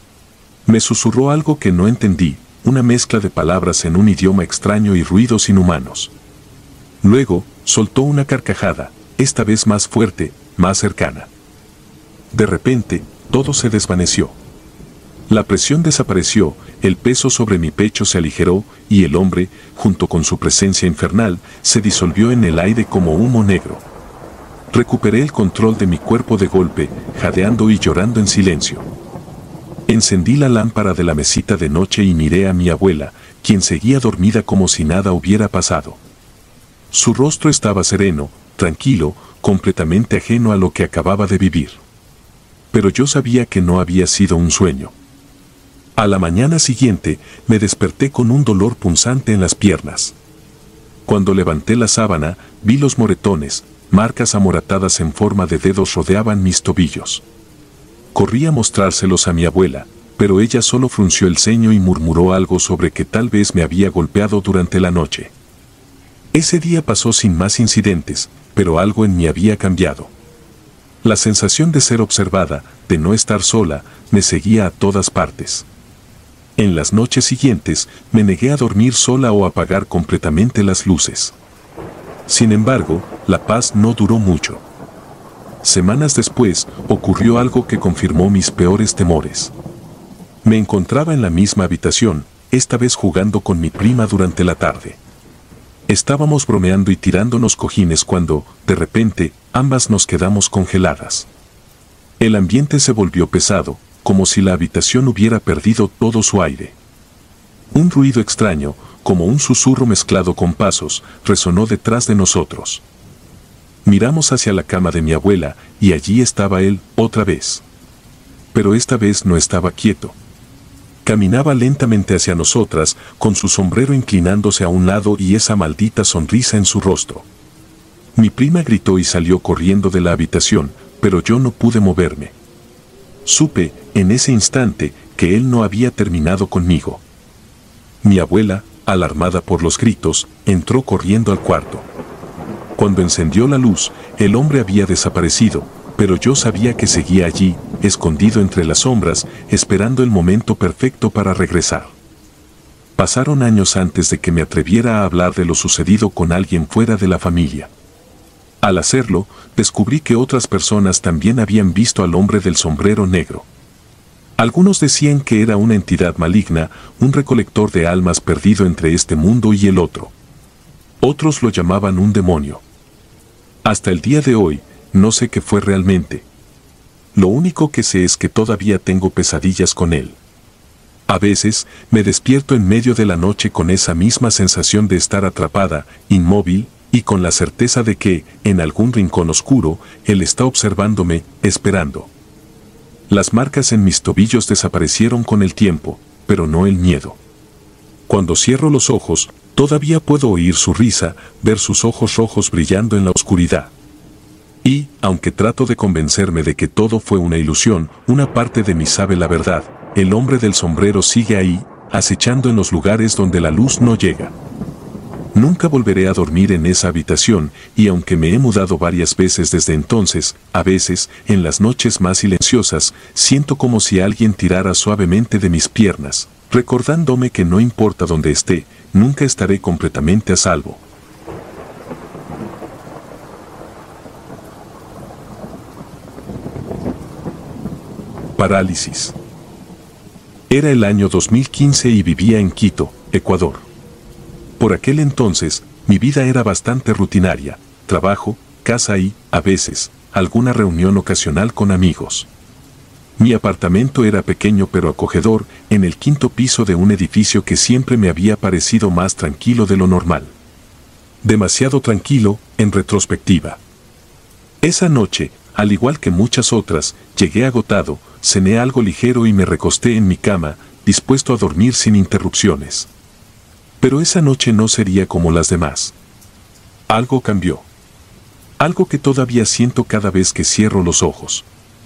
Me susurró algo que no entendí, una mezcla de palabras en un idioma extraño y ruidos inhumanos. Luego, soltó una carcajada, esta vez más fuerte, más cercana. De repente, todo se desvaneció. La presión desapareció, el peso sobre mi pecho se aligeró, y el hombre, junto con su presencia infernal, se disolvió en el aire como humo negro. Recuperé el control de mi cuerpo de golpe, jadeando y llorando en silencio. Encendí la lámpara de la mesita de noche y miré a mi abuela, quien seguía dormida como si nada hubiera pasado. Su rostro estaba sereno, tranquilo, completamente ajeno a lo que acababa de vivir. Pero yo sabía que no había sido un sueño. A la mañana siguiente, me desperté con un dolor punzante en las piernas. Cuando levanté la sábana, vi los moretones, marcas amoratadas en forma de dedos rodeaban mis tobillos. Corrí a mostrárselos a mi abuela, pero ella solo frunció el ceño y murmuró algo sobre que tal vez me había golpeado durante la noche. Ese día pasó sin más incidentes, pero algo en mí había cambiado. La sensación de ser observada, de no estar sola, me seguía a todas partes. En las noches siguientes, me negué a dormir sola o a apagar completamente las luces. Sin embargo, la paz no duró mucho. Semanas después, ocurrió algo que confirmó mis peores temores. Me encontraba en la misma habitación, esta vez jugando con mi prima durante la tarde. Estábamos bromeando y tirándonos cojines cuando, de repente, ambas nos quedamos congeladas. El ambiente se volvió pesado, como si la habitación hubiera perdido todo su aire. Un ruido extraño, como un susurro mezclado con pasos, resonó detrás de nosotros. Miramos hacia la cama de mi abuela, y allí estaba él, otra vez. Pero esta vez no estaba quieto. Caminaba lentamente hacia nosotras, con su sombrero inclinándose a un lado y esa maldita sonrisa en su rostro. Mi prima gritó y salió corriendo de la habitación, pero yo no pude moverme. Supe, en ese instante, que él no había terminado conmigo. Mi abuela, alarmada por los gritos, entró corriendo al cuarto. Cuando encendió la luz, el hombre había desaparecido, pero yo sabía que seguía allí, escondido entre las sombras, esperando el momento perfecto para regresar. Pasaron años antes de que me atreviera a hablar de lo sucedido con alguien fuera de la familia. Al hacerlo, descubrí que otras personas también habían visto al hombre del sombrero negro. Algunos decían que era una entidad maligna, un recolector de almas perdido entre este mundo y el otro. Otros lo llamaban un demonio. Hasta el día de hoy, no sé qué fue realmente. Lo único que sé es que todavía tengo pesadillas con él. A veces, me despierto en medio de la noche con esa misma sensación de estar atrapada, inmóvil, y con la certeza de que, en algún rincón oscuro, él está observándome, esperando. Las marcas en mis tobillos desaparecieron con el tiempo, pero no el miedo. Cuando cierro los ojos, todavía puedo oír su risa, ver sus ojos rojos brillando en la oscuridad. Y, aunque trato de convencerme de que todo fue una ilusión, una parte de mí sabe la verdad, el hombre del sombrero sigue ahí, acechando en los lugares donde la luz no llega. Nunca volveré a dormir en esa habitación, y aunque me he mudado varias veces desde entonces, a veces, en las noches más silenciosas, siento como si alguien tirara suavemente de mis piernas, recordándome que no importa dónde esté, nunca estaré completamente a salvo. Parálisis. Era el año dos mil quince y vivía en Quito, Ecuador. Por aquel entonces, mi vida era bastante rutinaria, trabajo, casa y, a veces, alguna reunión ocasional con amigos. Mi apartamento era pequeño pero acogedor, en el quinto piso de un edificio que siempre me había parecido más tranquilo de lo normal. Demasiado tranquilo, en retrospectiva. Esa noche, al igual que muchas otras, llegué agotado, cené algo ligero y me recosté en mi cama, dispuesto a dormir sin interrupciones. Pero esa noche no sería como las demás. Algo cambió. Algo que todavía siento cada vez que cierro los ojos.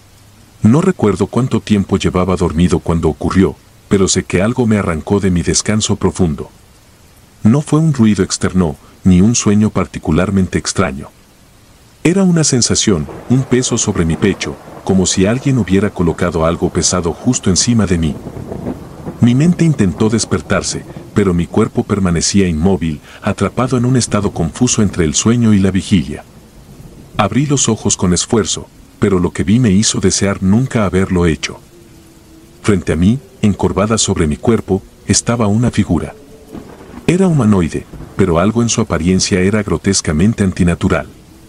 No recuerdo cuánto tiempo llevaba dormido cuando ocurrió, pero sé que algo me arrancó de mi descanso profundo. No fue un ruido externo, ni un sueño particularmente extraño. Era una sensación, un peso sobre mi pecho, como si alguien hubiera colocado algo pesado justo encima de mí. Mi mente intentó despertarse, pero mi cuerpo permanecía inmóvil, atrapado en un estado confuso entre el sueño y la vigilia. Abrí los ojos con esfuerzo, pero lo que vi me hizo desear nunca haberlo hecho. Frente a mí, encorvada sobre mi cuerpo, estaba una figura. Era humanoide, pero algo en su apariencia era grotescamente antinatural.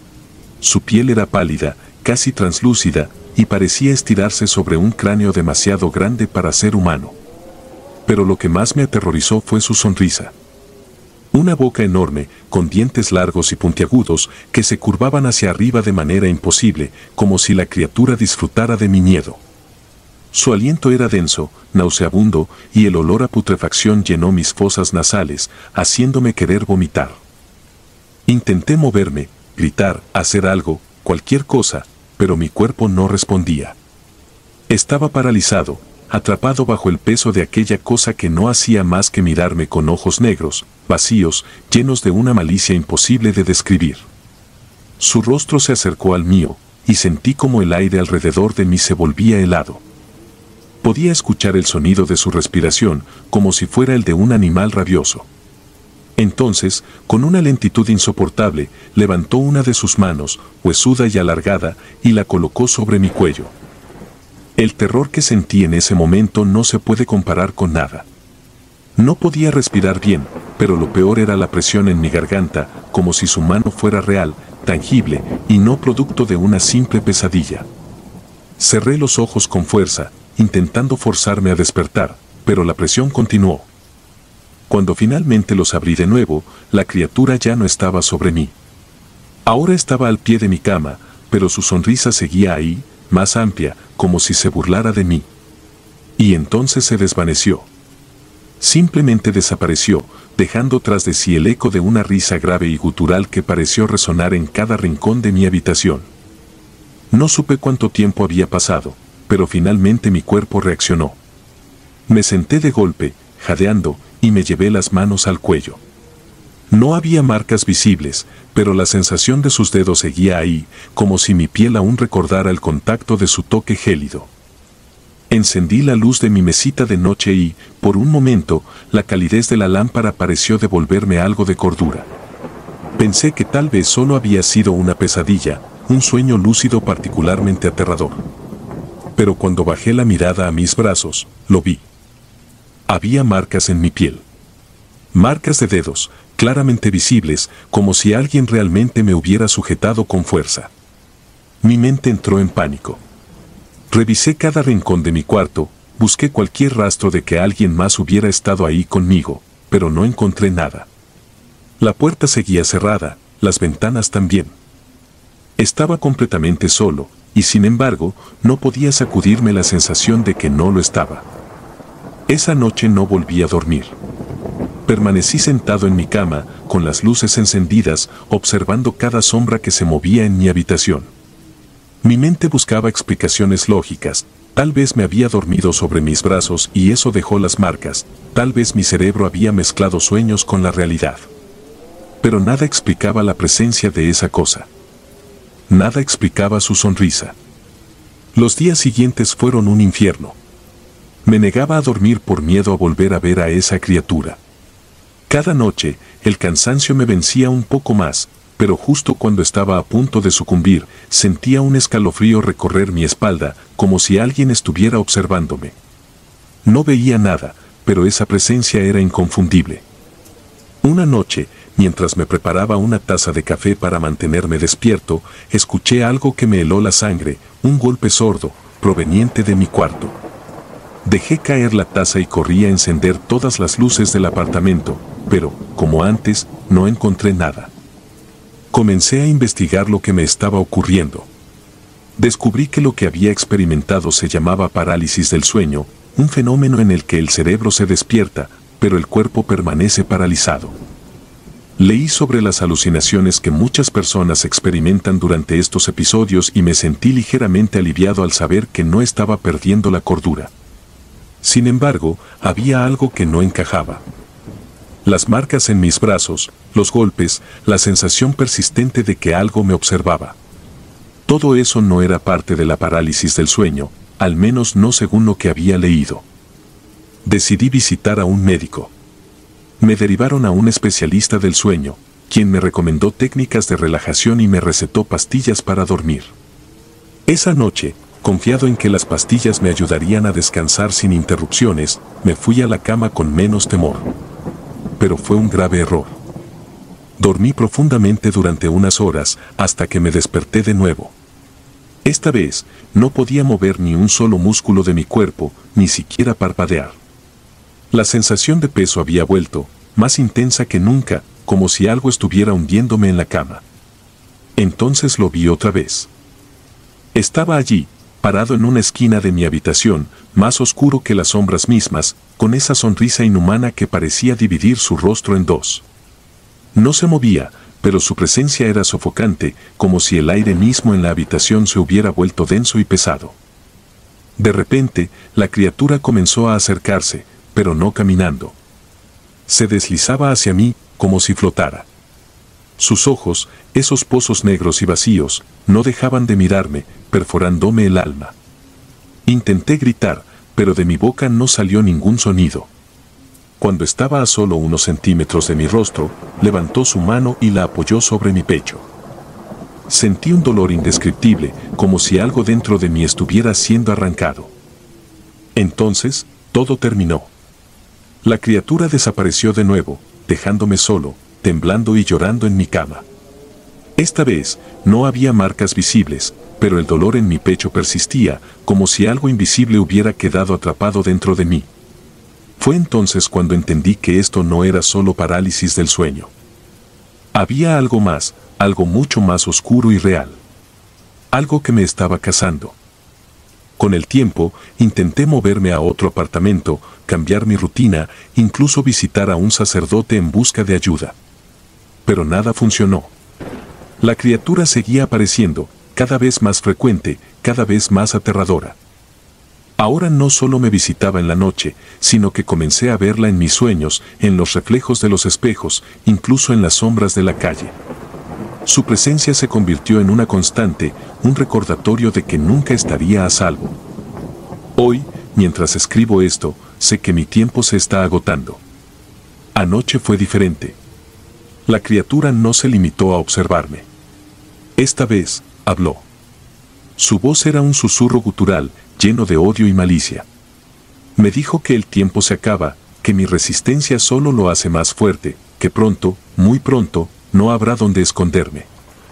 Su piel era pálida, casi translúcida, y parecía estirarse sobre un cráneo demasiado grande para ser humano. Pero lo que más me aterrorizó fue su sonrisa. Una boca enorme, con dientes largos y puntiagudos, que se curvaban hacia arriba de manera imposible, como si la criatura disfrutara de mi miedo. Su aliento era denso, nauseabundo, y el olor a putrefacción llenó mis fosas nasales, haciéndome querer vomitar. Intenté moverme, gritar, hacer algo, cualquier cosa, pero mi cuerpo no respondía. Estaba paralizado, atrapado bajo el peso de aquella cosa que no hacía más que mirarme con ojos negros, vacíos, llenos de una malicia imposible de describir. Su rostro se acercó al mío, y sentí como el aire alrededor de mí se volvía helado. Podía escuchar el sonido de su respiración, como si fuera el de un animal rabioso. Entonces, con una lentitud insoportable, levantó una de sus manos, huesuda y alargada, y la colocó sobre mi cuello. El terror que sentí en ese momento no se puede comparar con nada. No podía respirar bien, pero lo peor era la presión en mi garganta, como si su mano fuera real, tangible, y no producto de una simple pesadilla. Cerré los ojos con fuerza, intentando forzarme a despertar, pero la presión continuó. Cuando finalmente los abrí de nuevo, la criatura ya no estaba sobre mí. Ahora estaba al pie de mi cama, pero su sonrisa seguía ahí, más amplia, como si se burlara de mí. Y entonces se desvaneció. Simplemente desapareció, dejando tras de sí el eco de una risa grave y gutural que pareció resonar en cada rincón de mi habitación. No supe cuánto tiempo había pasado, pero finalmente mi cuerpo reaccionó. Me senté de golpe, jadeando, y me llevé las manos al cuello. No había marcas visibles, pero la sensación de sus dedos seguía ahí, como si mi piel aún recordara el contacto de su toque gélido. Encendí la luz de mi mesita de noche y, por un momento, la calidez de la lámpara pareció devolverme algo de cordura. Pensé que tal vez solo había sido una pesadilla, un sueño lúcido particularmente aterrador. Pero cuando bajé la mirada a mis brazos, lo vi. Había marcas en mi piel. Marcas de dedos, claramente visibles, como si alguien realmente me hubiera sujetado con fuerza. Mi mente entró en pánico. Revisé cada rincón de mi cuarto, busqué cualquier rastro de que alguien más hubiera estado ahí conmigo, pero no encontré nada. La puerta seguía cerrada, las ventanas también. Estaba completamente solo, y sin embargo, no podía sacudirme la sensación de que no lo estaba. Esa noche no volví a dormir. Permanecí sentado en mi cama, con las luces encendidas, observando cada sombra que se movía en mi habitación. Mi mente buscaba explicaciones lógicas, Tal vez me había dormido sobre mis brazos y eso dejó las marcas, tal vez mi cerebro había mezclado sueños con la realidad. Pero nada explicaba la presencia de esa cosa. Nada explicaba su sonrisa. Los días siguientes fueron un infierno. Me negaba a dormir por miedo a volver a ver a esa criatura. Cada noche, el cansancio me vencía un poco más, pero justo cuando estaba a punto de sucumbir, sentía un escalofrío recorrer mi espalda, como si alguien estuviera observándome. No veía nada, pero esa presencia era inconfundible. Una noche, mientras me preparaba una taza de café para mantenerme despierto, escuché algo que me heló la sangre, un golpe sordo, proveniente de mi cuarto. Dejé caer la taza y corrí a encender todas las luces del apartamento, pero, como antes, no encontré nada. Comencé a investigar lo que me estaba ocurriendo. Descubrí que lo que había experimentado se llamaba parálisis del sueño, un fenómeno en el que el cerebro se despierta, pero el cuerpo permanece paralizado. Leí sobre las alucinaciones que muchas personas experimentan durante estos episodios y me sentí ligeramente aliviado al saber que no estaba perdiendo la cordura. Sin embargo, había algo que no encajaba. Las marcas en mis brazos, los golpes, la sensación persistente de que algo me observaba. Todo eso no era parte de la parálisis del sueño, al menos no según lo que había leído. Decidí visitar a un médico. Me derivaron a un especialista del sueño, quien me recomendó técnicas de relajación y me recetó pastillas para dormir. Esa noche, confiado en que las pastillas me ayudarían a descansar sin interrupciones, me fui a la cama con menos temor. Pero fue un grave error. Dormí profundamente durante unas horas hasta que me desperté de nuevo. Esta vez, no podía mover ni un solo músculo de mi cuerpo, ni siquiera parpadear. La sensación de peso había vuelto, más intensa que nunca, como si algo estuviera hundiéndome en la cama. Entonces lo vi otra vez. Estaba allí, parado en una esquina de mi habitación, más oscuro que las sombras mismas, con esa sonrisa inhumana que parecía dividir su rostro en dos. No se movía, pero su presencia era sofocante, como si el aire mismo en la habitación se hubiera vuelto denso y pesado. De repente, la criatura comenzó a acercarse, pero no caminando. Se deslizaba hacia mí, como si flotara. Sus ojos, esos pozos negros y vacíos, no dejaban de mirarme, perforándome el alma. Intenté gritar, pero de mi boca no salió ningún sonido. Cuando estaba a solo unos centímetros de mi rostro, levantó su mano y la apoyó sobre mi pecho. Sentí un dolor indescriptible, como si algo dentro de mí estuviera siendo arrancado. Entonces, todo terminó. La criatura desapareció de nuevo, dejándome solo, temblando y llorando en mi cama. Esta vez, no había marcas visibles, pero el dolor en mi pecho persistía, como si algo invisible hubiera quedado atrapado dentro de mí. Fue entonces cuando entendí que esto no era solo parálisis del sueño. Había algo más, algo mucho más oscuro y real. Algo que me estaba cazando. Con el tiempo, intenté moverme a otro apartamento, cambiar mi rutina, incluso visitar a un sacerdote en busca de ayuda. Pero nada funcionó. La criatura seguía apareciendo, cada vez más frecuente, cada vez más aterradora. Ahora no solo me visitaba en la noche, sino que comencé a verla en mis sueños, en los reflejos de los espejos, incluso en las sombras de la calle. Su presencia se convirtió en una constante, un recordatorio de que nunca estaría a salvo. Hoy, mientras escribo esto, sé que mi tiempo se está agotando. Anoche fue diferente. La criatura no se limitó a observarme. Esta vez, habló. Su voz era un susurro gutural, lleno de odio y malicia. Me dijo que el tiempo se acaba, que mi resistencia solo lo hace más fuerte, que pronto, muy pronto, no habrá donde esconderme.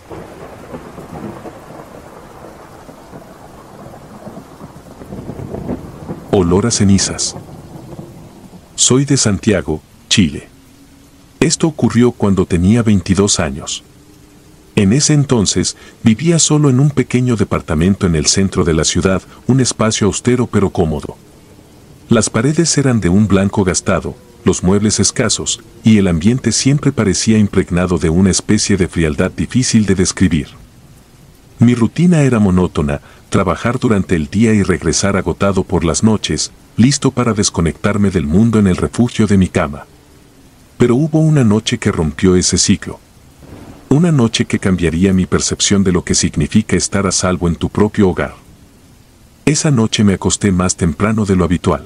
Olor a cenizas. Soy de Santiago, Chile. Esto ocurrió cuando tenía veintidós años. En ese entonces, vivía solo en un pequeño departamento en el centro de la ciudad, un espacio austero pero cómodo. Las paredes eran de un blanco gastado, los muebles escasos, y el ambiente siempre parecía impregnado de una especie de frialdad difícil de describir. Mi rutina era monótona, trabajar durante el día y regresar agotado por las noches, listo para desconectarme del mundo en el refugio de mi cama. Pero hubo una noche que rompió ese ciclo. Una noche que cambiaría mi percepción de lo que significa estar a salvo en tu propio hogar. Esa noche me acosté más temprano de lo habitual.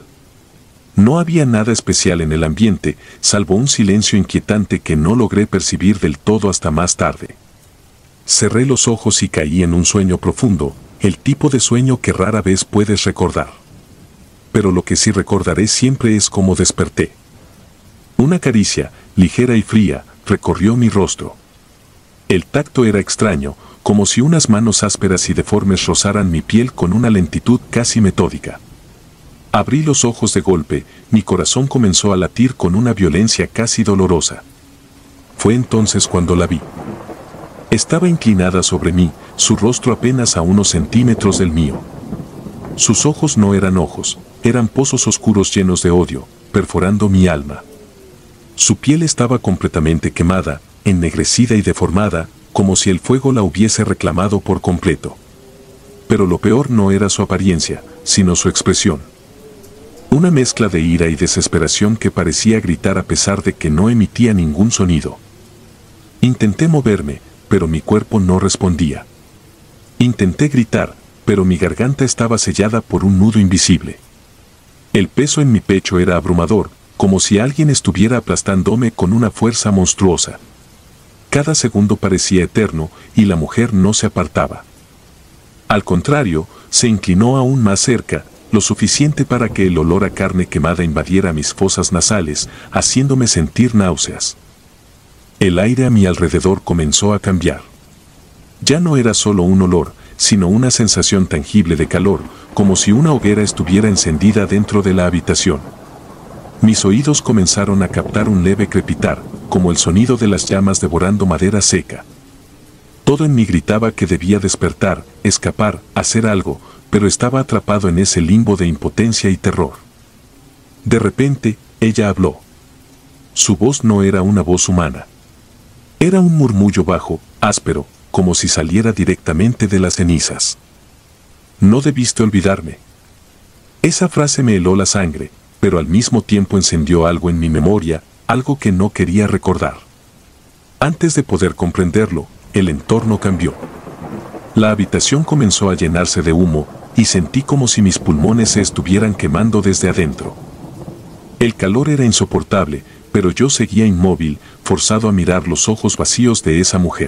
No había nada especial en el ambiente, salvo un silencio inquietante que no logré percibir del todo hasta más tarde. Cerré los ojos y caí en un sueño profundo, el tipo de sueño que rara vez puedes recordar. Pero lo que sí recordaré siempre es cómo desperté. Una caricia, ligera y fría, recorrió mi rostro. El tacto era extraño, como si unas manos ásperas y deformes rozaran mi piel con una lentitud casi metódica. Abrí los ojos de golpe, mi corazón comenzó a latir con una violencia casi dolorosa. Fue entonces cuando la vi. Estaba inclinada sobre mí, su rostro apenas a unos centímetros del mío. Sus ojos no eran ojos, eran pozos oscuros llenos de odio, perforando mi alma. Su piel estaba completamente quemada, ennegrecida y deformada, como si el fuego la hubiese reclamado por completo. Pero lo peor no era su apariencia, sino su expresión. Una mezcla de ira y desesperación que parecía gritar a pesar de que no emitía ningún sonido. Intenté moverme, pero mi cuerpo no respondía. Intenté gritar, pero mi garganta estaba sellada por un nudo invisible. El peso en mi pecho era abrumador, como si alguien estuviera aplastándome con una fuerza monstruosa. Cada segundo parecía eterno, y la mujer no se apartaba. Al contrario, se inclinó aún más cerca, lo suficiente para que el olor a carne quemada invadiera mis fosas nasales, haciéndome sentir náuseas. El aire a mi alrededor comenzó a cambiar. Ya no era solo un olor, sino una sensación tangible de calor, como si una hoguera estuviera encendida dentro de la habitación. Mis oídos comenzaron a captar un leve crepitar, como el sonido de las llamas devorando madera seca. Todo en mí gritaba que debía despertar, escapar, hacer algo, pero estaba atrapado en ese limbo de impotencia y terror. De repente, ella habló. Su voz no era una voz humana. Era un murmullo bajo, áspero, como si saliera directamente de las cenizas. No debiste olvidarme. Esa frase me heló la sangre, pero al mismo tiempo encendió algo en mi memoria, algo que no quería recordar. Antes de poder comprenderlo, el entorno cambió. La habitación comenzó a llenarse de humo, y sentí como si mis pulmones se estuvieran quemando desde adentro. El calor era insoportable, pero yo seguía inmóvil, forzado a mirar los ojos vacíos de esa mujer.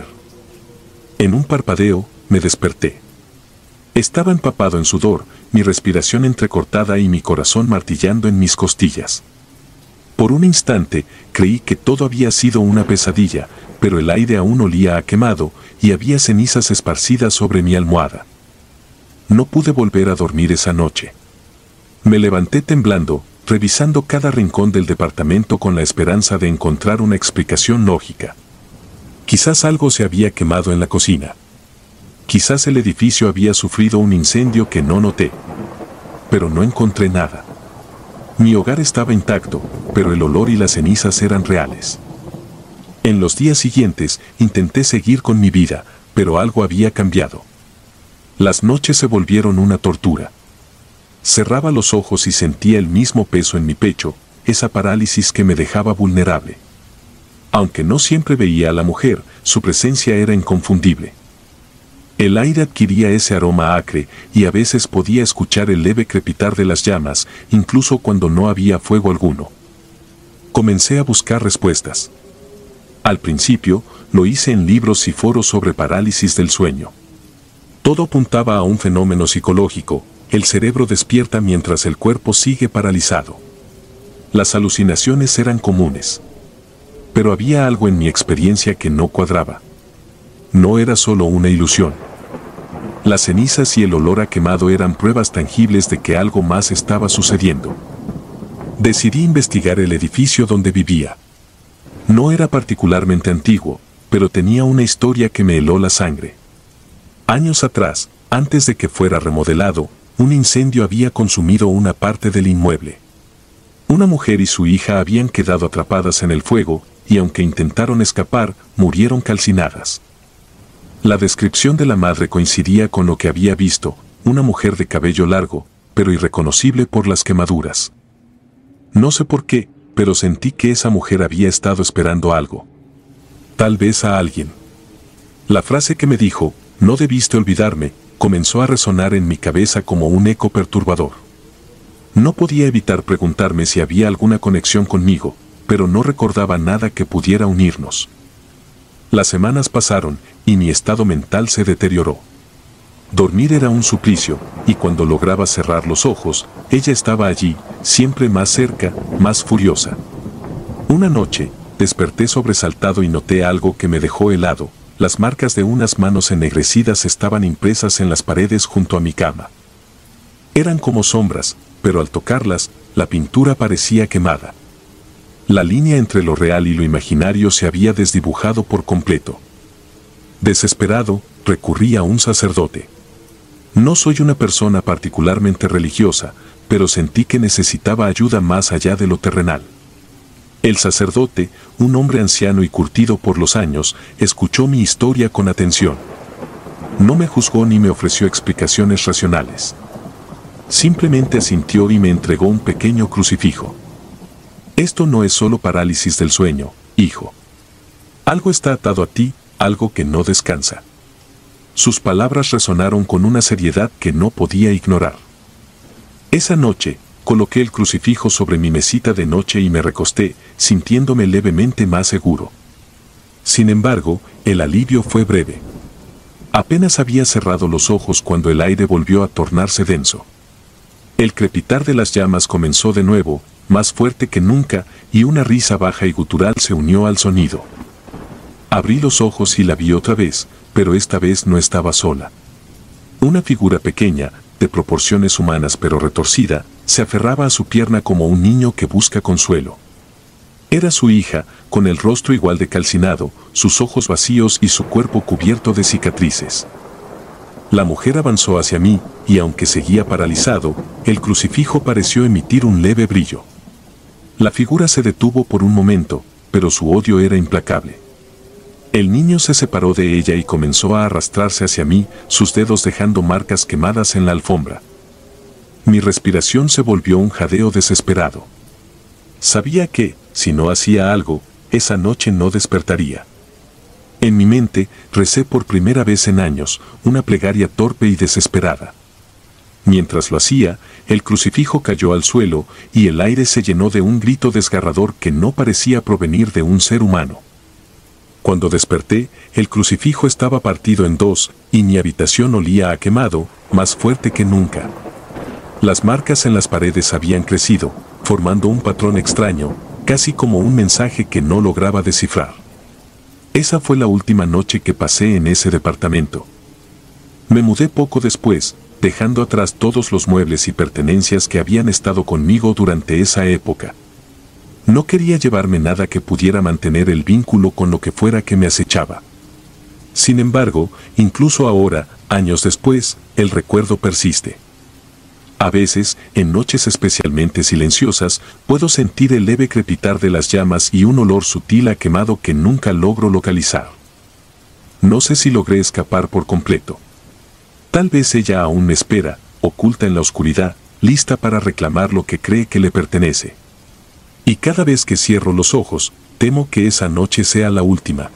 En un parpadeo, me desperté. Estaba empapado en sudor, mi respiración entrecortada y mi corazón martillando en mis costillas. Por un instante, creí que todo había sido una pesadilla, pero el aire aún olía a quemado, y había cenizas esparcidas sobre mi almohada. No pude volver a dormir esa noche. Me levanté temblando, revisando cada rincón del departamento con la esperanza de encontrar una explicación lógica. Quizás algo se había quemado en la cocina. Quizás el edificio había sufrido un incendio que no noté. Pero no encontré nada. Mi hogar estaba intacto, pero el olor y las cenizas eran reales. En los días siguientes, intenté seguir con mi vida, pero algo había cambiado. Las noches se volvieron una tortura. Cerraba los ojos y sentía el mismo peso en mi pecho, esa parálisis que me dejaba vulnerable. Aunque no siempre veía a la mujer, su presencia era inconfundible. El aire adquiría ese aroma acre, y a veces podía escuchar el leve crepitar de las llamas, incluso cuando no había fuego alguno. Comencé a buscar respuestas. Al principio, lo hice en libros y foros sobre parálisis del sueño. Todo apuntaba a un fenómeno psicológico: el cerebro despierta mientras el cuerpo sigue paralizado. Las alucinaciones eran comunes. Pero había algo en mi experiencia que no cuadraba. No era solo una ilusión. Las cenizas y el olor a quemado eran pruebas tangibles de que algo más estaba sucediendo. Decidí investigar el edificio donde vivía. No era particularmente antiguo, pero tenía una historia que me heló la sangre. Años atrás, antes de que fuera remodelado, un incendio había consumido una parte del inmueble. Una mujer y su hija habían quedado atrapadas en el fuego, y aunque intentaron escapar, murieron calcinadas. La descripción de la madre coincidía con lo que había visto, una mujer de cabello largo, pero irreconocible por las quemaduras. No sé por qué, pero sentí que esa mujer había estado esperando algo. Tal vez a alguien. La frase que me dijo, no debiste olvidarme, comenzó a resonar en mi cabeza como un eco perturbador. No podía evitar preguntarme si había alguna conexión conmigo, pero no recordaba nada que pudiera unirnos. Las semanas pasaron, y mi estado mental se deterioró. Dormir era un suplicio, y cuando lograba cerrar los ojos, ella estaba allí, siempre más cerca, más furiosa. Una noche, desperté sobresaltado y noté algo que me dejó helado. Las marcas de unas manos ennegrecidas estaban impresas en las paredes junto a mi cama. Eran como sombras, pero al tocarlas, la pintura parecía quemada. La línea entre lo real y lo imaginario se había desdibujado por completo. Desesperado, recurrí a un sacerdote. No soy una persona particularmente religiosa, pero sentí que necesitaba ayuda más allá de lo terrenal. El sacerdote, un hombre anciano y curtido por los años, escuchó mi historia con atención. No me juzgó ni me ofreció explicaciones racionales. Simplemente asintió y me entregó un pequeño crucifijo. Esto no es solo parálisis del sueño, hijo. Algo está atado a ti, algo que no descansa. Sus palabras resonaron con una seriedad que no podía ignorar. Esa noche, coloqué el crucifijo sobre mi mesita de noche y me recosté, sintiéndome levemente más seguro. Sin embargo, el alivio fue breve. Apenas había cerrado los ojos cuando el aire volvió a tornarse denso. El crepitar de las llamas comenzó de nuevo, más fuerte que nunca, y una risa baja y gutural se unió al sonido. Abrí los ojos y la vi otra vez, pero esta vez no estaba sola. Una figura pequeña, de proporciones humanas pero retorcida, se aferraba a su pierna como un niño que busca consuelo. Era su hija, con el rostro igual de calcinado, sus ojos vacíos y su cuerpo cubierto de cicatrices. La mujer avanzó hacia mí, y aunque seguía paralizado, el crucifijo pareció emitir un leve brillo. La figura se detuvo por un momento, pero su odio era implacable. El niño se separó de ella y comenzó a arrastrarse hacia mí, sus dedos dejando marcas quemadas en la alfombra. Mi respiración se volvió un jadeo desesperado. Sabía que, si no hacía algo, esa noche no despertaría. En mi mente, recé por primera vez en años, una plegaria torpe y desesperada. Mientras lo hacía, el crucifijo cayó al suelo, y el aire se llenó de un grito desgarrador que no parecía provenir de un ser humano. Cuando desperté, el crucifijo estaba partido en dos, y mi habitación olía a quemado, más fuerte que nunca. Las marcas en las paredes habían crecido, formando un patrón extraño, casi como un mensaje que no lograba descifrar. Esa fue la última noche que pasé en ese departamento. Me mudé poco después, dejando atrás todos los muebles y pertenencias que habían estado conmigo durante esa época. No quería llevarme nada que pudiera mantener el vínculo con lo que fuera que me acechaba. Sin embargo, incluso ahora, años después, el recuerdo persiste. A veces, en noches especialmente silenciosas, puedo sentir el leve crepitar de las llamas y un olor sutil a quemado que nunca logro localizar. No sé si logré escapar por completo. Tal vez ella aún me espera, oculta en la oscuridad, lista para reclamar lo que cree que le pertenece. Y cada vez que cierro los ojos, temo que esa noche sea la última.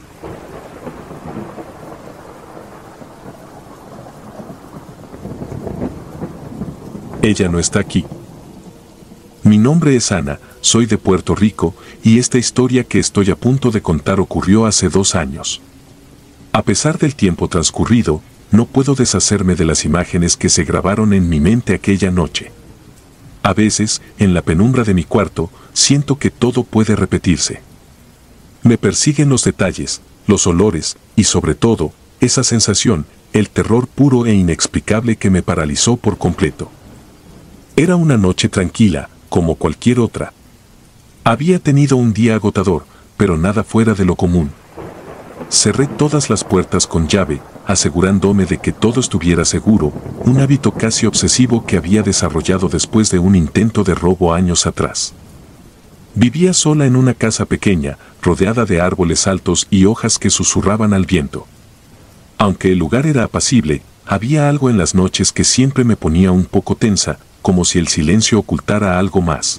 Ella no está aquí. Mi nombre es Ana, soy de Puerto Rico, y esta historia que estoy a punto de contar ocurrió hace dos años. A pesar del tiempo transcurrido, no puedo deshacerme de las imágenes que se grabaron en mi mente aquella noche. A veces, en la penumbra de mi cuarto, siento que todo puede repetirse. Me persiguen los detalles, los olores, y sobre todo, esa sensación, el terror puro e inexplicable que me paralizó por completo. Era una noche tranquila, como cualquier otra. Había tenido un día agotador, pero nada fuera de lo común. Cerré todas las puertas con llave, asegurándome de que todo estuviera seguro, un hábito casi obsesivo que había desarrollado después de un intento de robo años atrás. Vivía sola en una casa pequeña, rodeada de árboles altos y hojas que susurraban al viento. Aunque el lugar era apacible, había algo en las noches que siempre me ponía un poco tensa, como si el silencio ocultara algo más.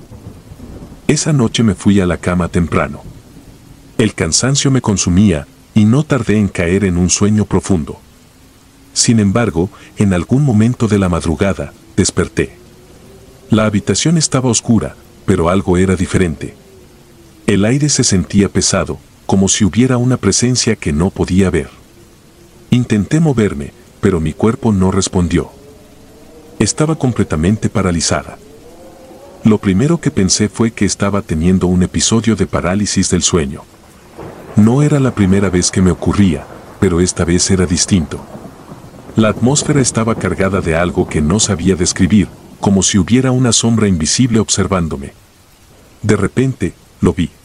Esa noche me fui a la cama temprano. El cansancio me consumía, y no tardé en caer en un sueño profundo. Sin embargo, en algún momento de la madrugada, desperté. La habitación estaba oscura, pero algo era diferente. El aire se sentía pesado, como si hubiera una presencia que no podía ver. Intenté moverme, pero mi cuerpo no respondió. Estaba completamente paralizada. Lo primero que pensé fue que estaba teniendo un episodio de parálisis del sueño. No era la primera vez que me ocurría, pero esta vez era distinto. La atmósfera estaba cargada de algo que no sabía describir, como si hubiera una sombra invisible observándome. De repente, lo vi.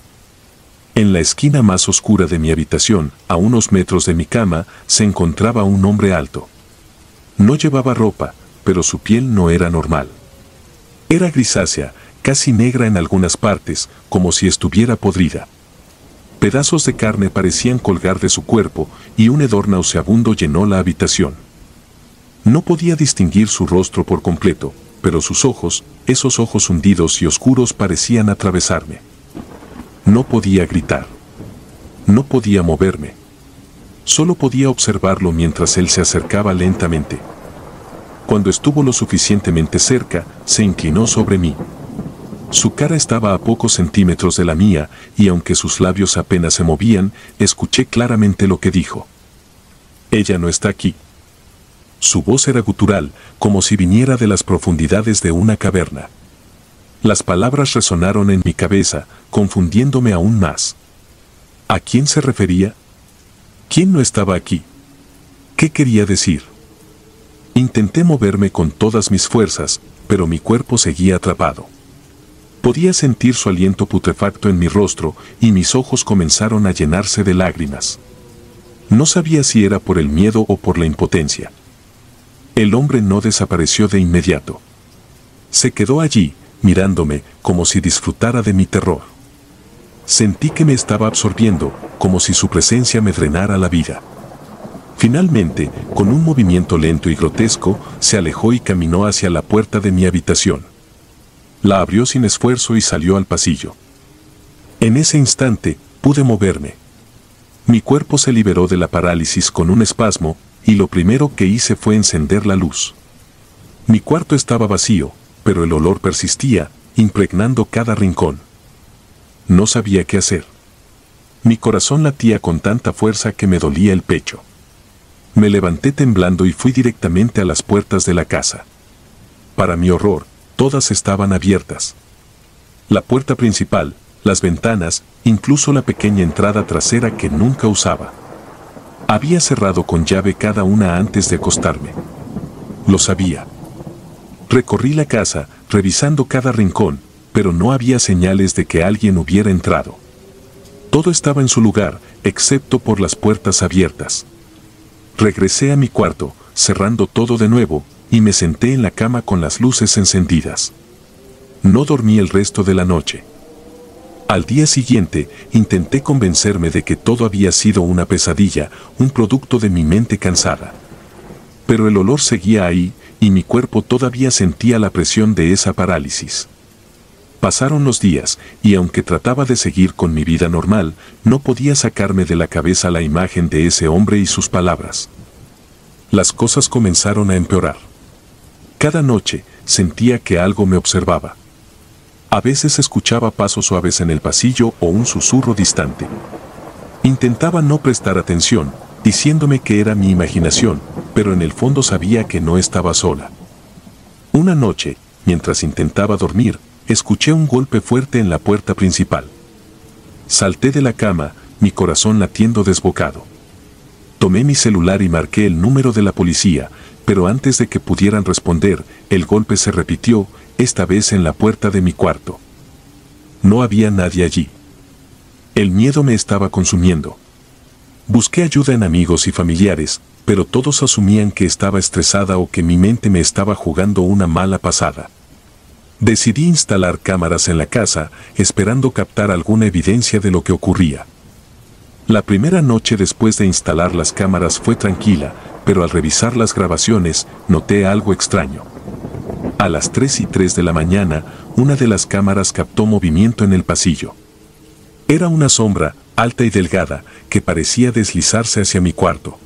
En la esquina más oscura de mi habitación, a unos metros de mi cama, se encontraba un hombre alto. No llevaba ropa, pero su piel no era normal. Era grisácea, casi negra en algunas partes, como si estuviera podrida. Pedazos de carne parecían colgar de su cuerpo, y un hedor nauseabundo llenó la habitación. No podía distinguir su rostro por completo, pero sus ojos, esos ojos hundidos y oscuros, parecían atravesarme. No podía gritar. No podía moverme. Solo podía observarlo mientras él se acercaba lentamente. Cuando estuvo lo suficientemente cerca, se inclinó sobre mí. Su cara estaba a pocos centímetros de la mía, y aunque sus labios apenas se movían, escuché claramente lo que dijo. «Ella no está aquí». Su voz era gutural, como si viniera de las profundidades de una caverna. Las palabras resonaron en mi cabeza, confundiéndome aún más. ¿A quién se refería? ¿Quién no estaba aquí? ¿Qué quería decir? Intenté moverme con todas mis fuerzas, pero mi cuerpo seguía atrapado. Podía sentir su aliento putrefacto en mi rostro, y mis ojos comenzaron a llenarse de lágrimas. No sabía si era por el miedo o por la impotencia. El hombre no desapareció de inmediato. Se quedó allí, mirándome, como si disfrutara de mi terror. Sentí que me estaba absorbiendo, como si su presencia me drenara la vida. Finalmente, con un movimiento lento y grotesco, se alejó y caminó hacia la puerta de mi habitación. La abrió sin esfuerzo y salió al pasillo. En ese instante, pude moverme. Mi cuerpo se liberó de la parálisis con un espasmo, y lo primero que hice fue encender la luz. Mi cuarto estaba vacío, pero el olor persistía, impregnando cada rincón. No sabía qué hacer. Mi corazón latía con tanta fuerza que me dolía el pecho. Me levanté temblando y fui directamente a las puertas de la casa. Para mi horror, todas estaban abiertas. La puerta principal, las ventanas, incluso la pequeña entrada trasera que nunca usaba. Había cerrado con llave cada una antes de acostarme. Lo sabía. Recorrí la casa, revisando cada rincón, pero no había señales de que alguien hubiera entrado. Todo estaba en su lugar, excepto por las puertas abiertas. Regresé a mi cuarto, cerrando todo de nuevo, y me senté en la cama con las luces encendidas. No dormí el resto de la noche. Al día siguiente, intenté convencerme de que todo había sido una pesadilla, un producto de mi mente cansada. Pero el olor seguía ahí, y mi cuerpo todavía sentía la presión de esa parálisis. Pasaron los días, y aunque trataba de seguir con mi vida normal, no podía sacarme de la cabeza la imagen de ese hombre y sus palabras. Las cosas comenzaron a empeorar. Cada noche, sentía que algo me observaba. A veces escuchaba pasos suaves en el pasillo o un susurro distante. Intentaba no prestar atención, diciéndome que era mi imaginación, pero en el fondo sabía que no estaba sola. Una noche, mientras intentaba dormir, escuché un golpe fuerte en la puerta principal. Salté de la cama, mi corazón latiendo desbocado. Tomé mi celular y marqué el número de la policía, pero antes de que pudieran responder, el golpe se repitió, esta vez en la puerta de mi cuarto. No había nadie allí. El miedo me estaba consumiendo. Busqué ayuda en amigos y familiares, pero todos asumían que estaba estresada o que mi mente me estaba jugando una mala pasada. Decidí instalar cámaras en la casa, esperando captar alguna evidencia de lo que ocurría. La primera noche después de instalar las cámaras fue tranquila, pero al revisar las grabaciones, noté algo extraño. A las tres y tres de la mañana, una de las cámaras captó movimiento en el pasillo. Era una sombra, alta y delgada, que parecía deslizarse hacia mi cuarto.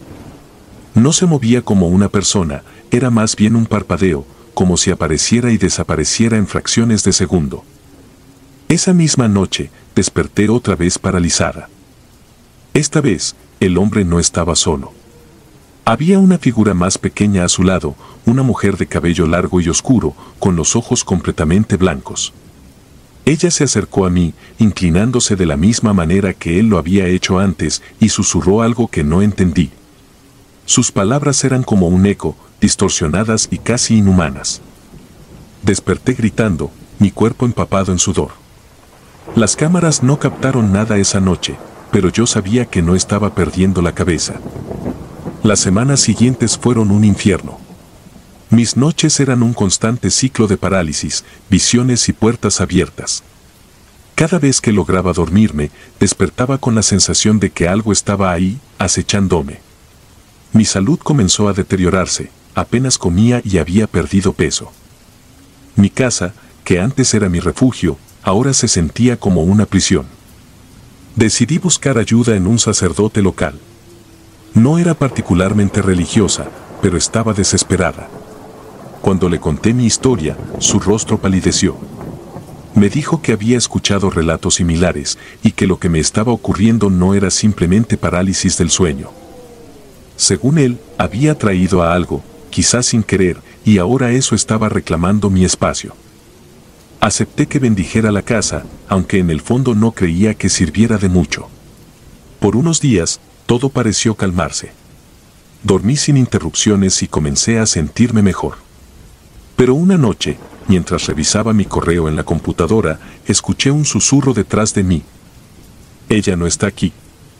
No se movía como una persona, era más bien un parpadeo, como si apareciera y desapareciera en fracciones de segundo. Esa misma noche, desperté otra vez paralizada. Esta vez, el hombre no estaba solo. Había una figura más pequeña a su lado, una mujer de cabello largo y oscuro, con los ojos completamente blancos. Ella se acercó a mí, inclinándose de la misma manera que él lo había hecho antes, y susurró algo que no entendí. Sus palabras eran como un eco, distorsionadas y casi inhumanas. Desperté gritando, mi cuerpo empapado en sudor. Las cámaras no captaron nada esa noche, pero yo sabía que no estaba perdiendo la cabeza. Las semanas siguientes fueron un infierno. Mis noches eran un constante ciclo de parálisis, visiones y puertas abiertas. Cada vez que lograba dormirme, despertaba con la sensación de que algo estaba ahí, acechándome. Mi salud comenzó a deteriorarse, apenas comía y había perdido peso. Mi casa, que antes era mi refugio, ahora se sentía como una prisión. Decidí buscar ayuda en un sacerdote local. No era particularmente religiosa, pero estaba desesperada. Cuando le conté mi historia, su rostro palideció. Me dijo que había escuchado relatos similares y que lo que me estaba ocurriendo no era simplemente parálisis del sueño. Según él, había traído a algo, quizás sin querer, y ahora eso estaba reclamando mi espacio. Acepté que bendijera la casa, aunque en el fondo no creía que sirviera de mucho. Por unos días, todo pareció calmarse. Dormí sin interrupciones y comencé a sentirme mejor. Pero una noche, mientras revisaba mi correo en la computadora, escuché un susurro detrás de mí. Ella no está aquí.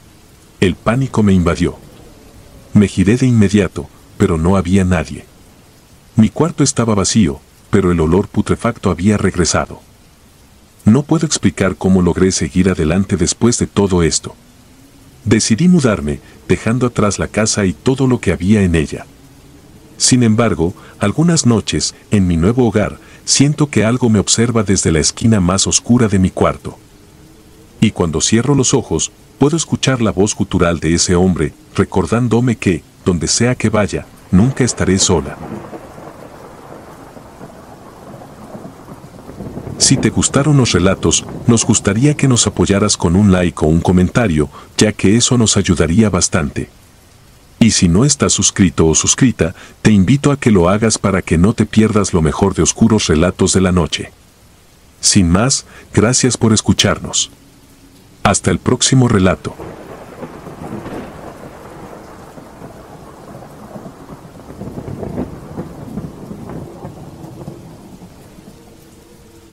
El pánico me invadió. Me giré de inmediato, pero no había nadie. Mi cuarto estaba vacío, pero el olor putrefacto había regresado. No puedo explicar cómo logré seguir adelante después de todo esto. Decidí mudarme, dejando atrás la casa y todo lo que había en ella. Sin embargo, algunas noches, en mi nuevo hogar, siento que algo me observa desde la esquina más oscura de mi cuarto. Y cuando cierro los ojos, puedo escuchar la voz gutural de ese hombre, recordándome que, donde sea que vaya, nunca estaré sola. Si te gustaron los relatos, nos gustaría que nos apoyaras con un like o un comentario, ya que eso nos ayudaría bastante. Y si no estás suscrito o suscrita, te invito a que lo hagas para que no te pierdas lo mejor de Oscuros Relatos de la Noche. Sin más, gracias por escucharnos. Hasta el próximo relato.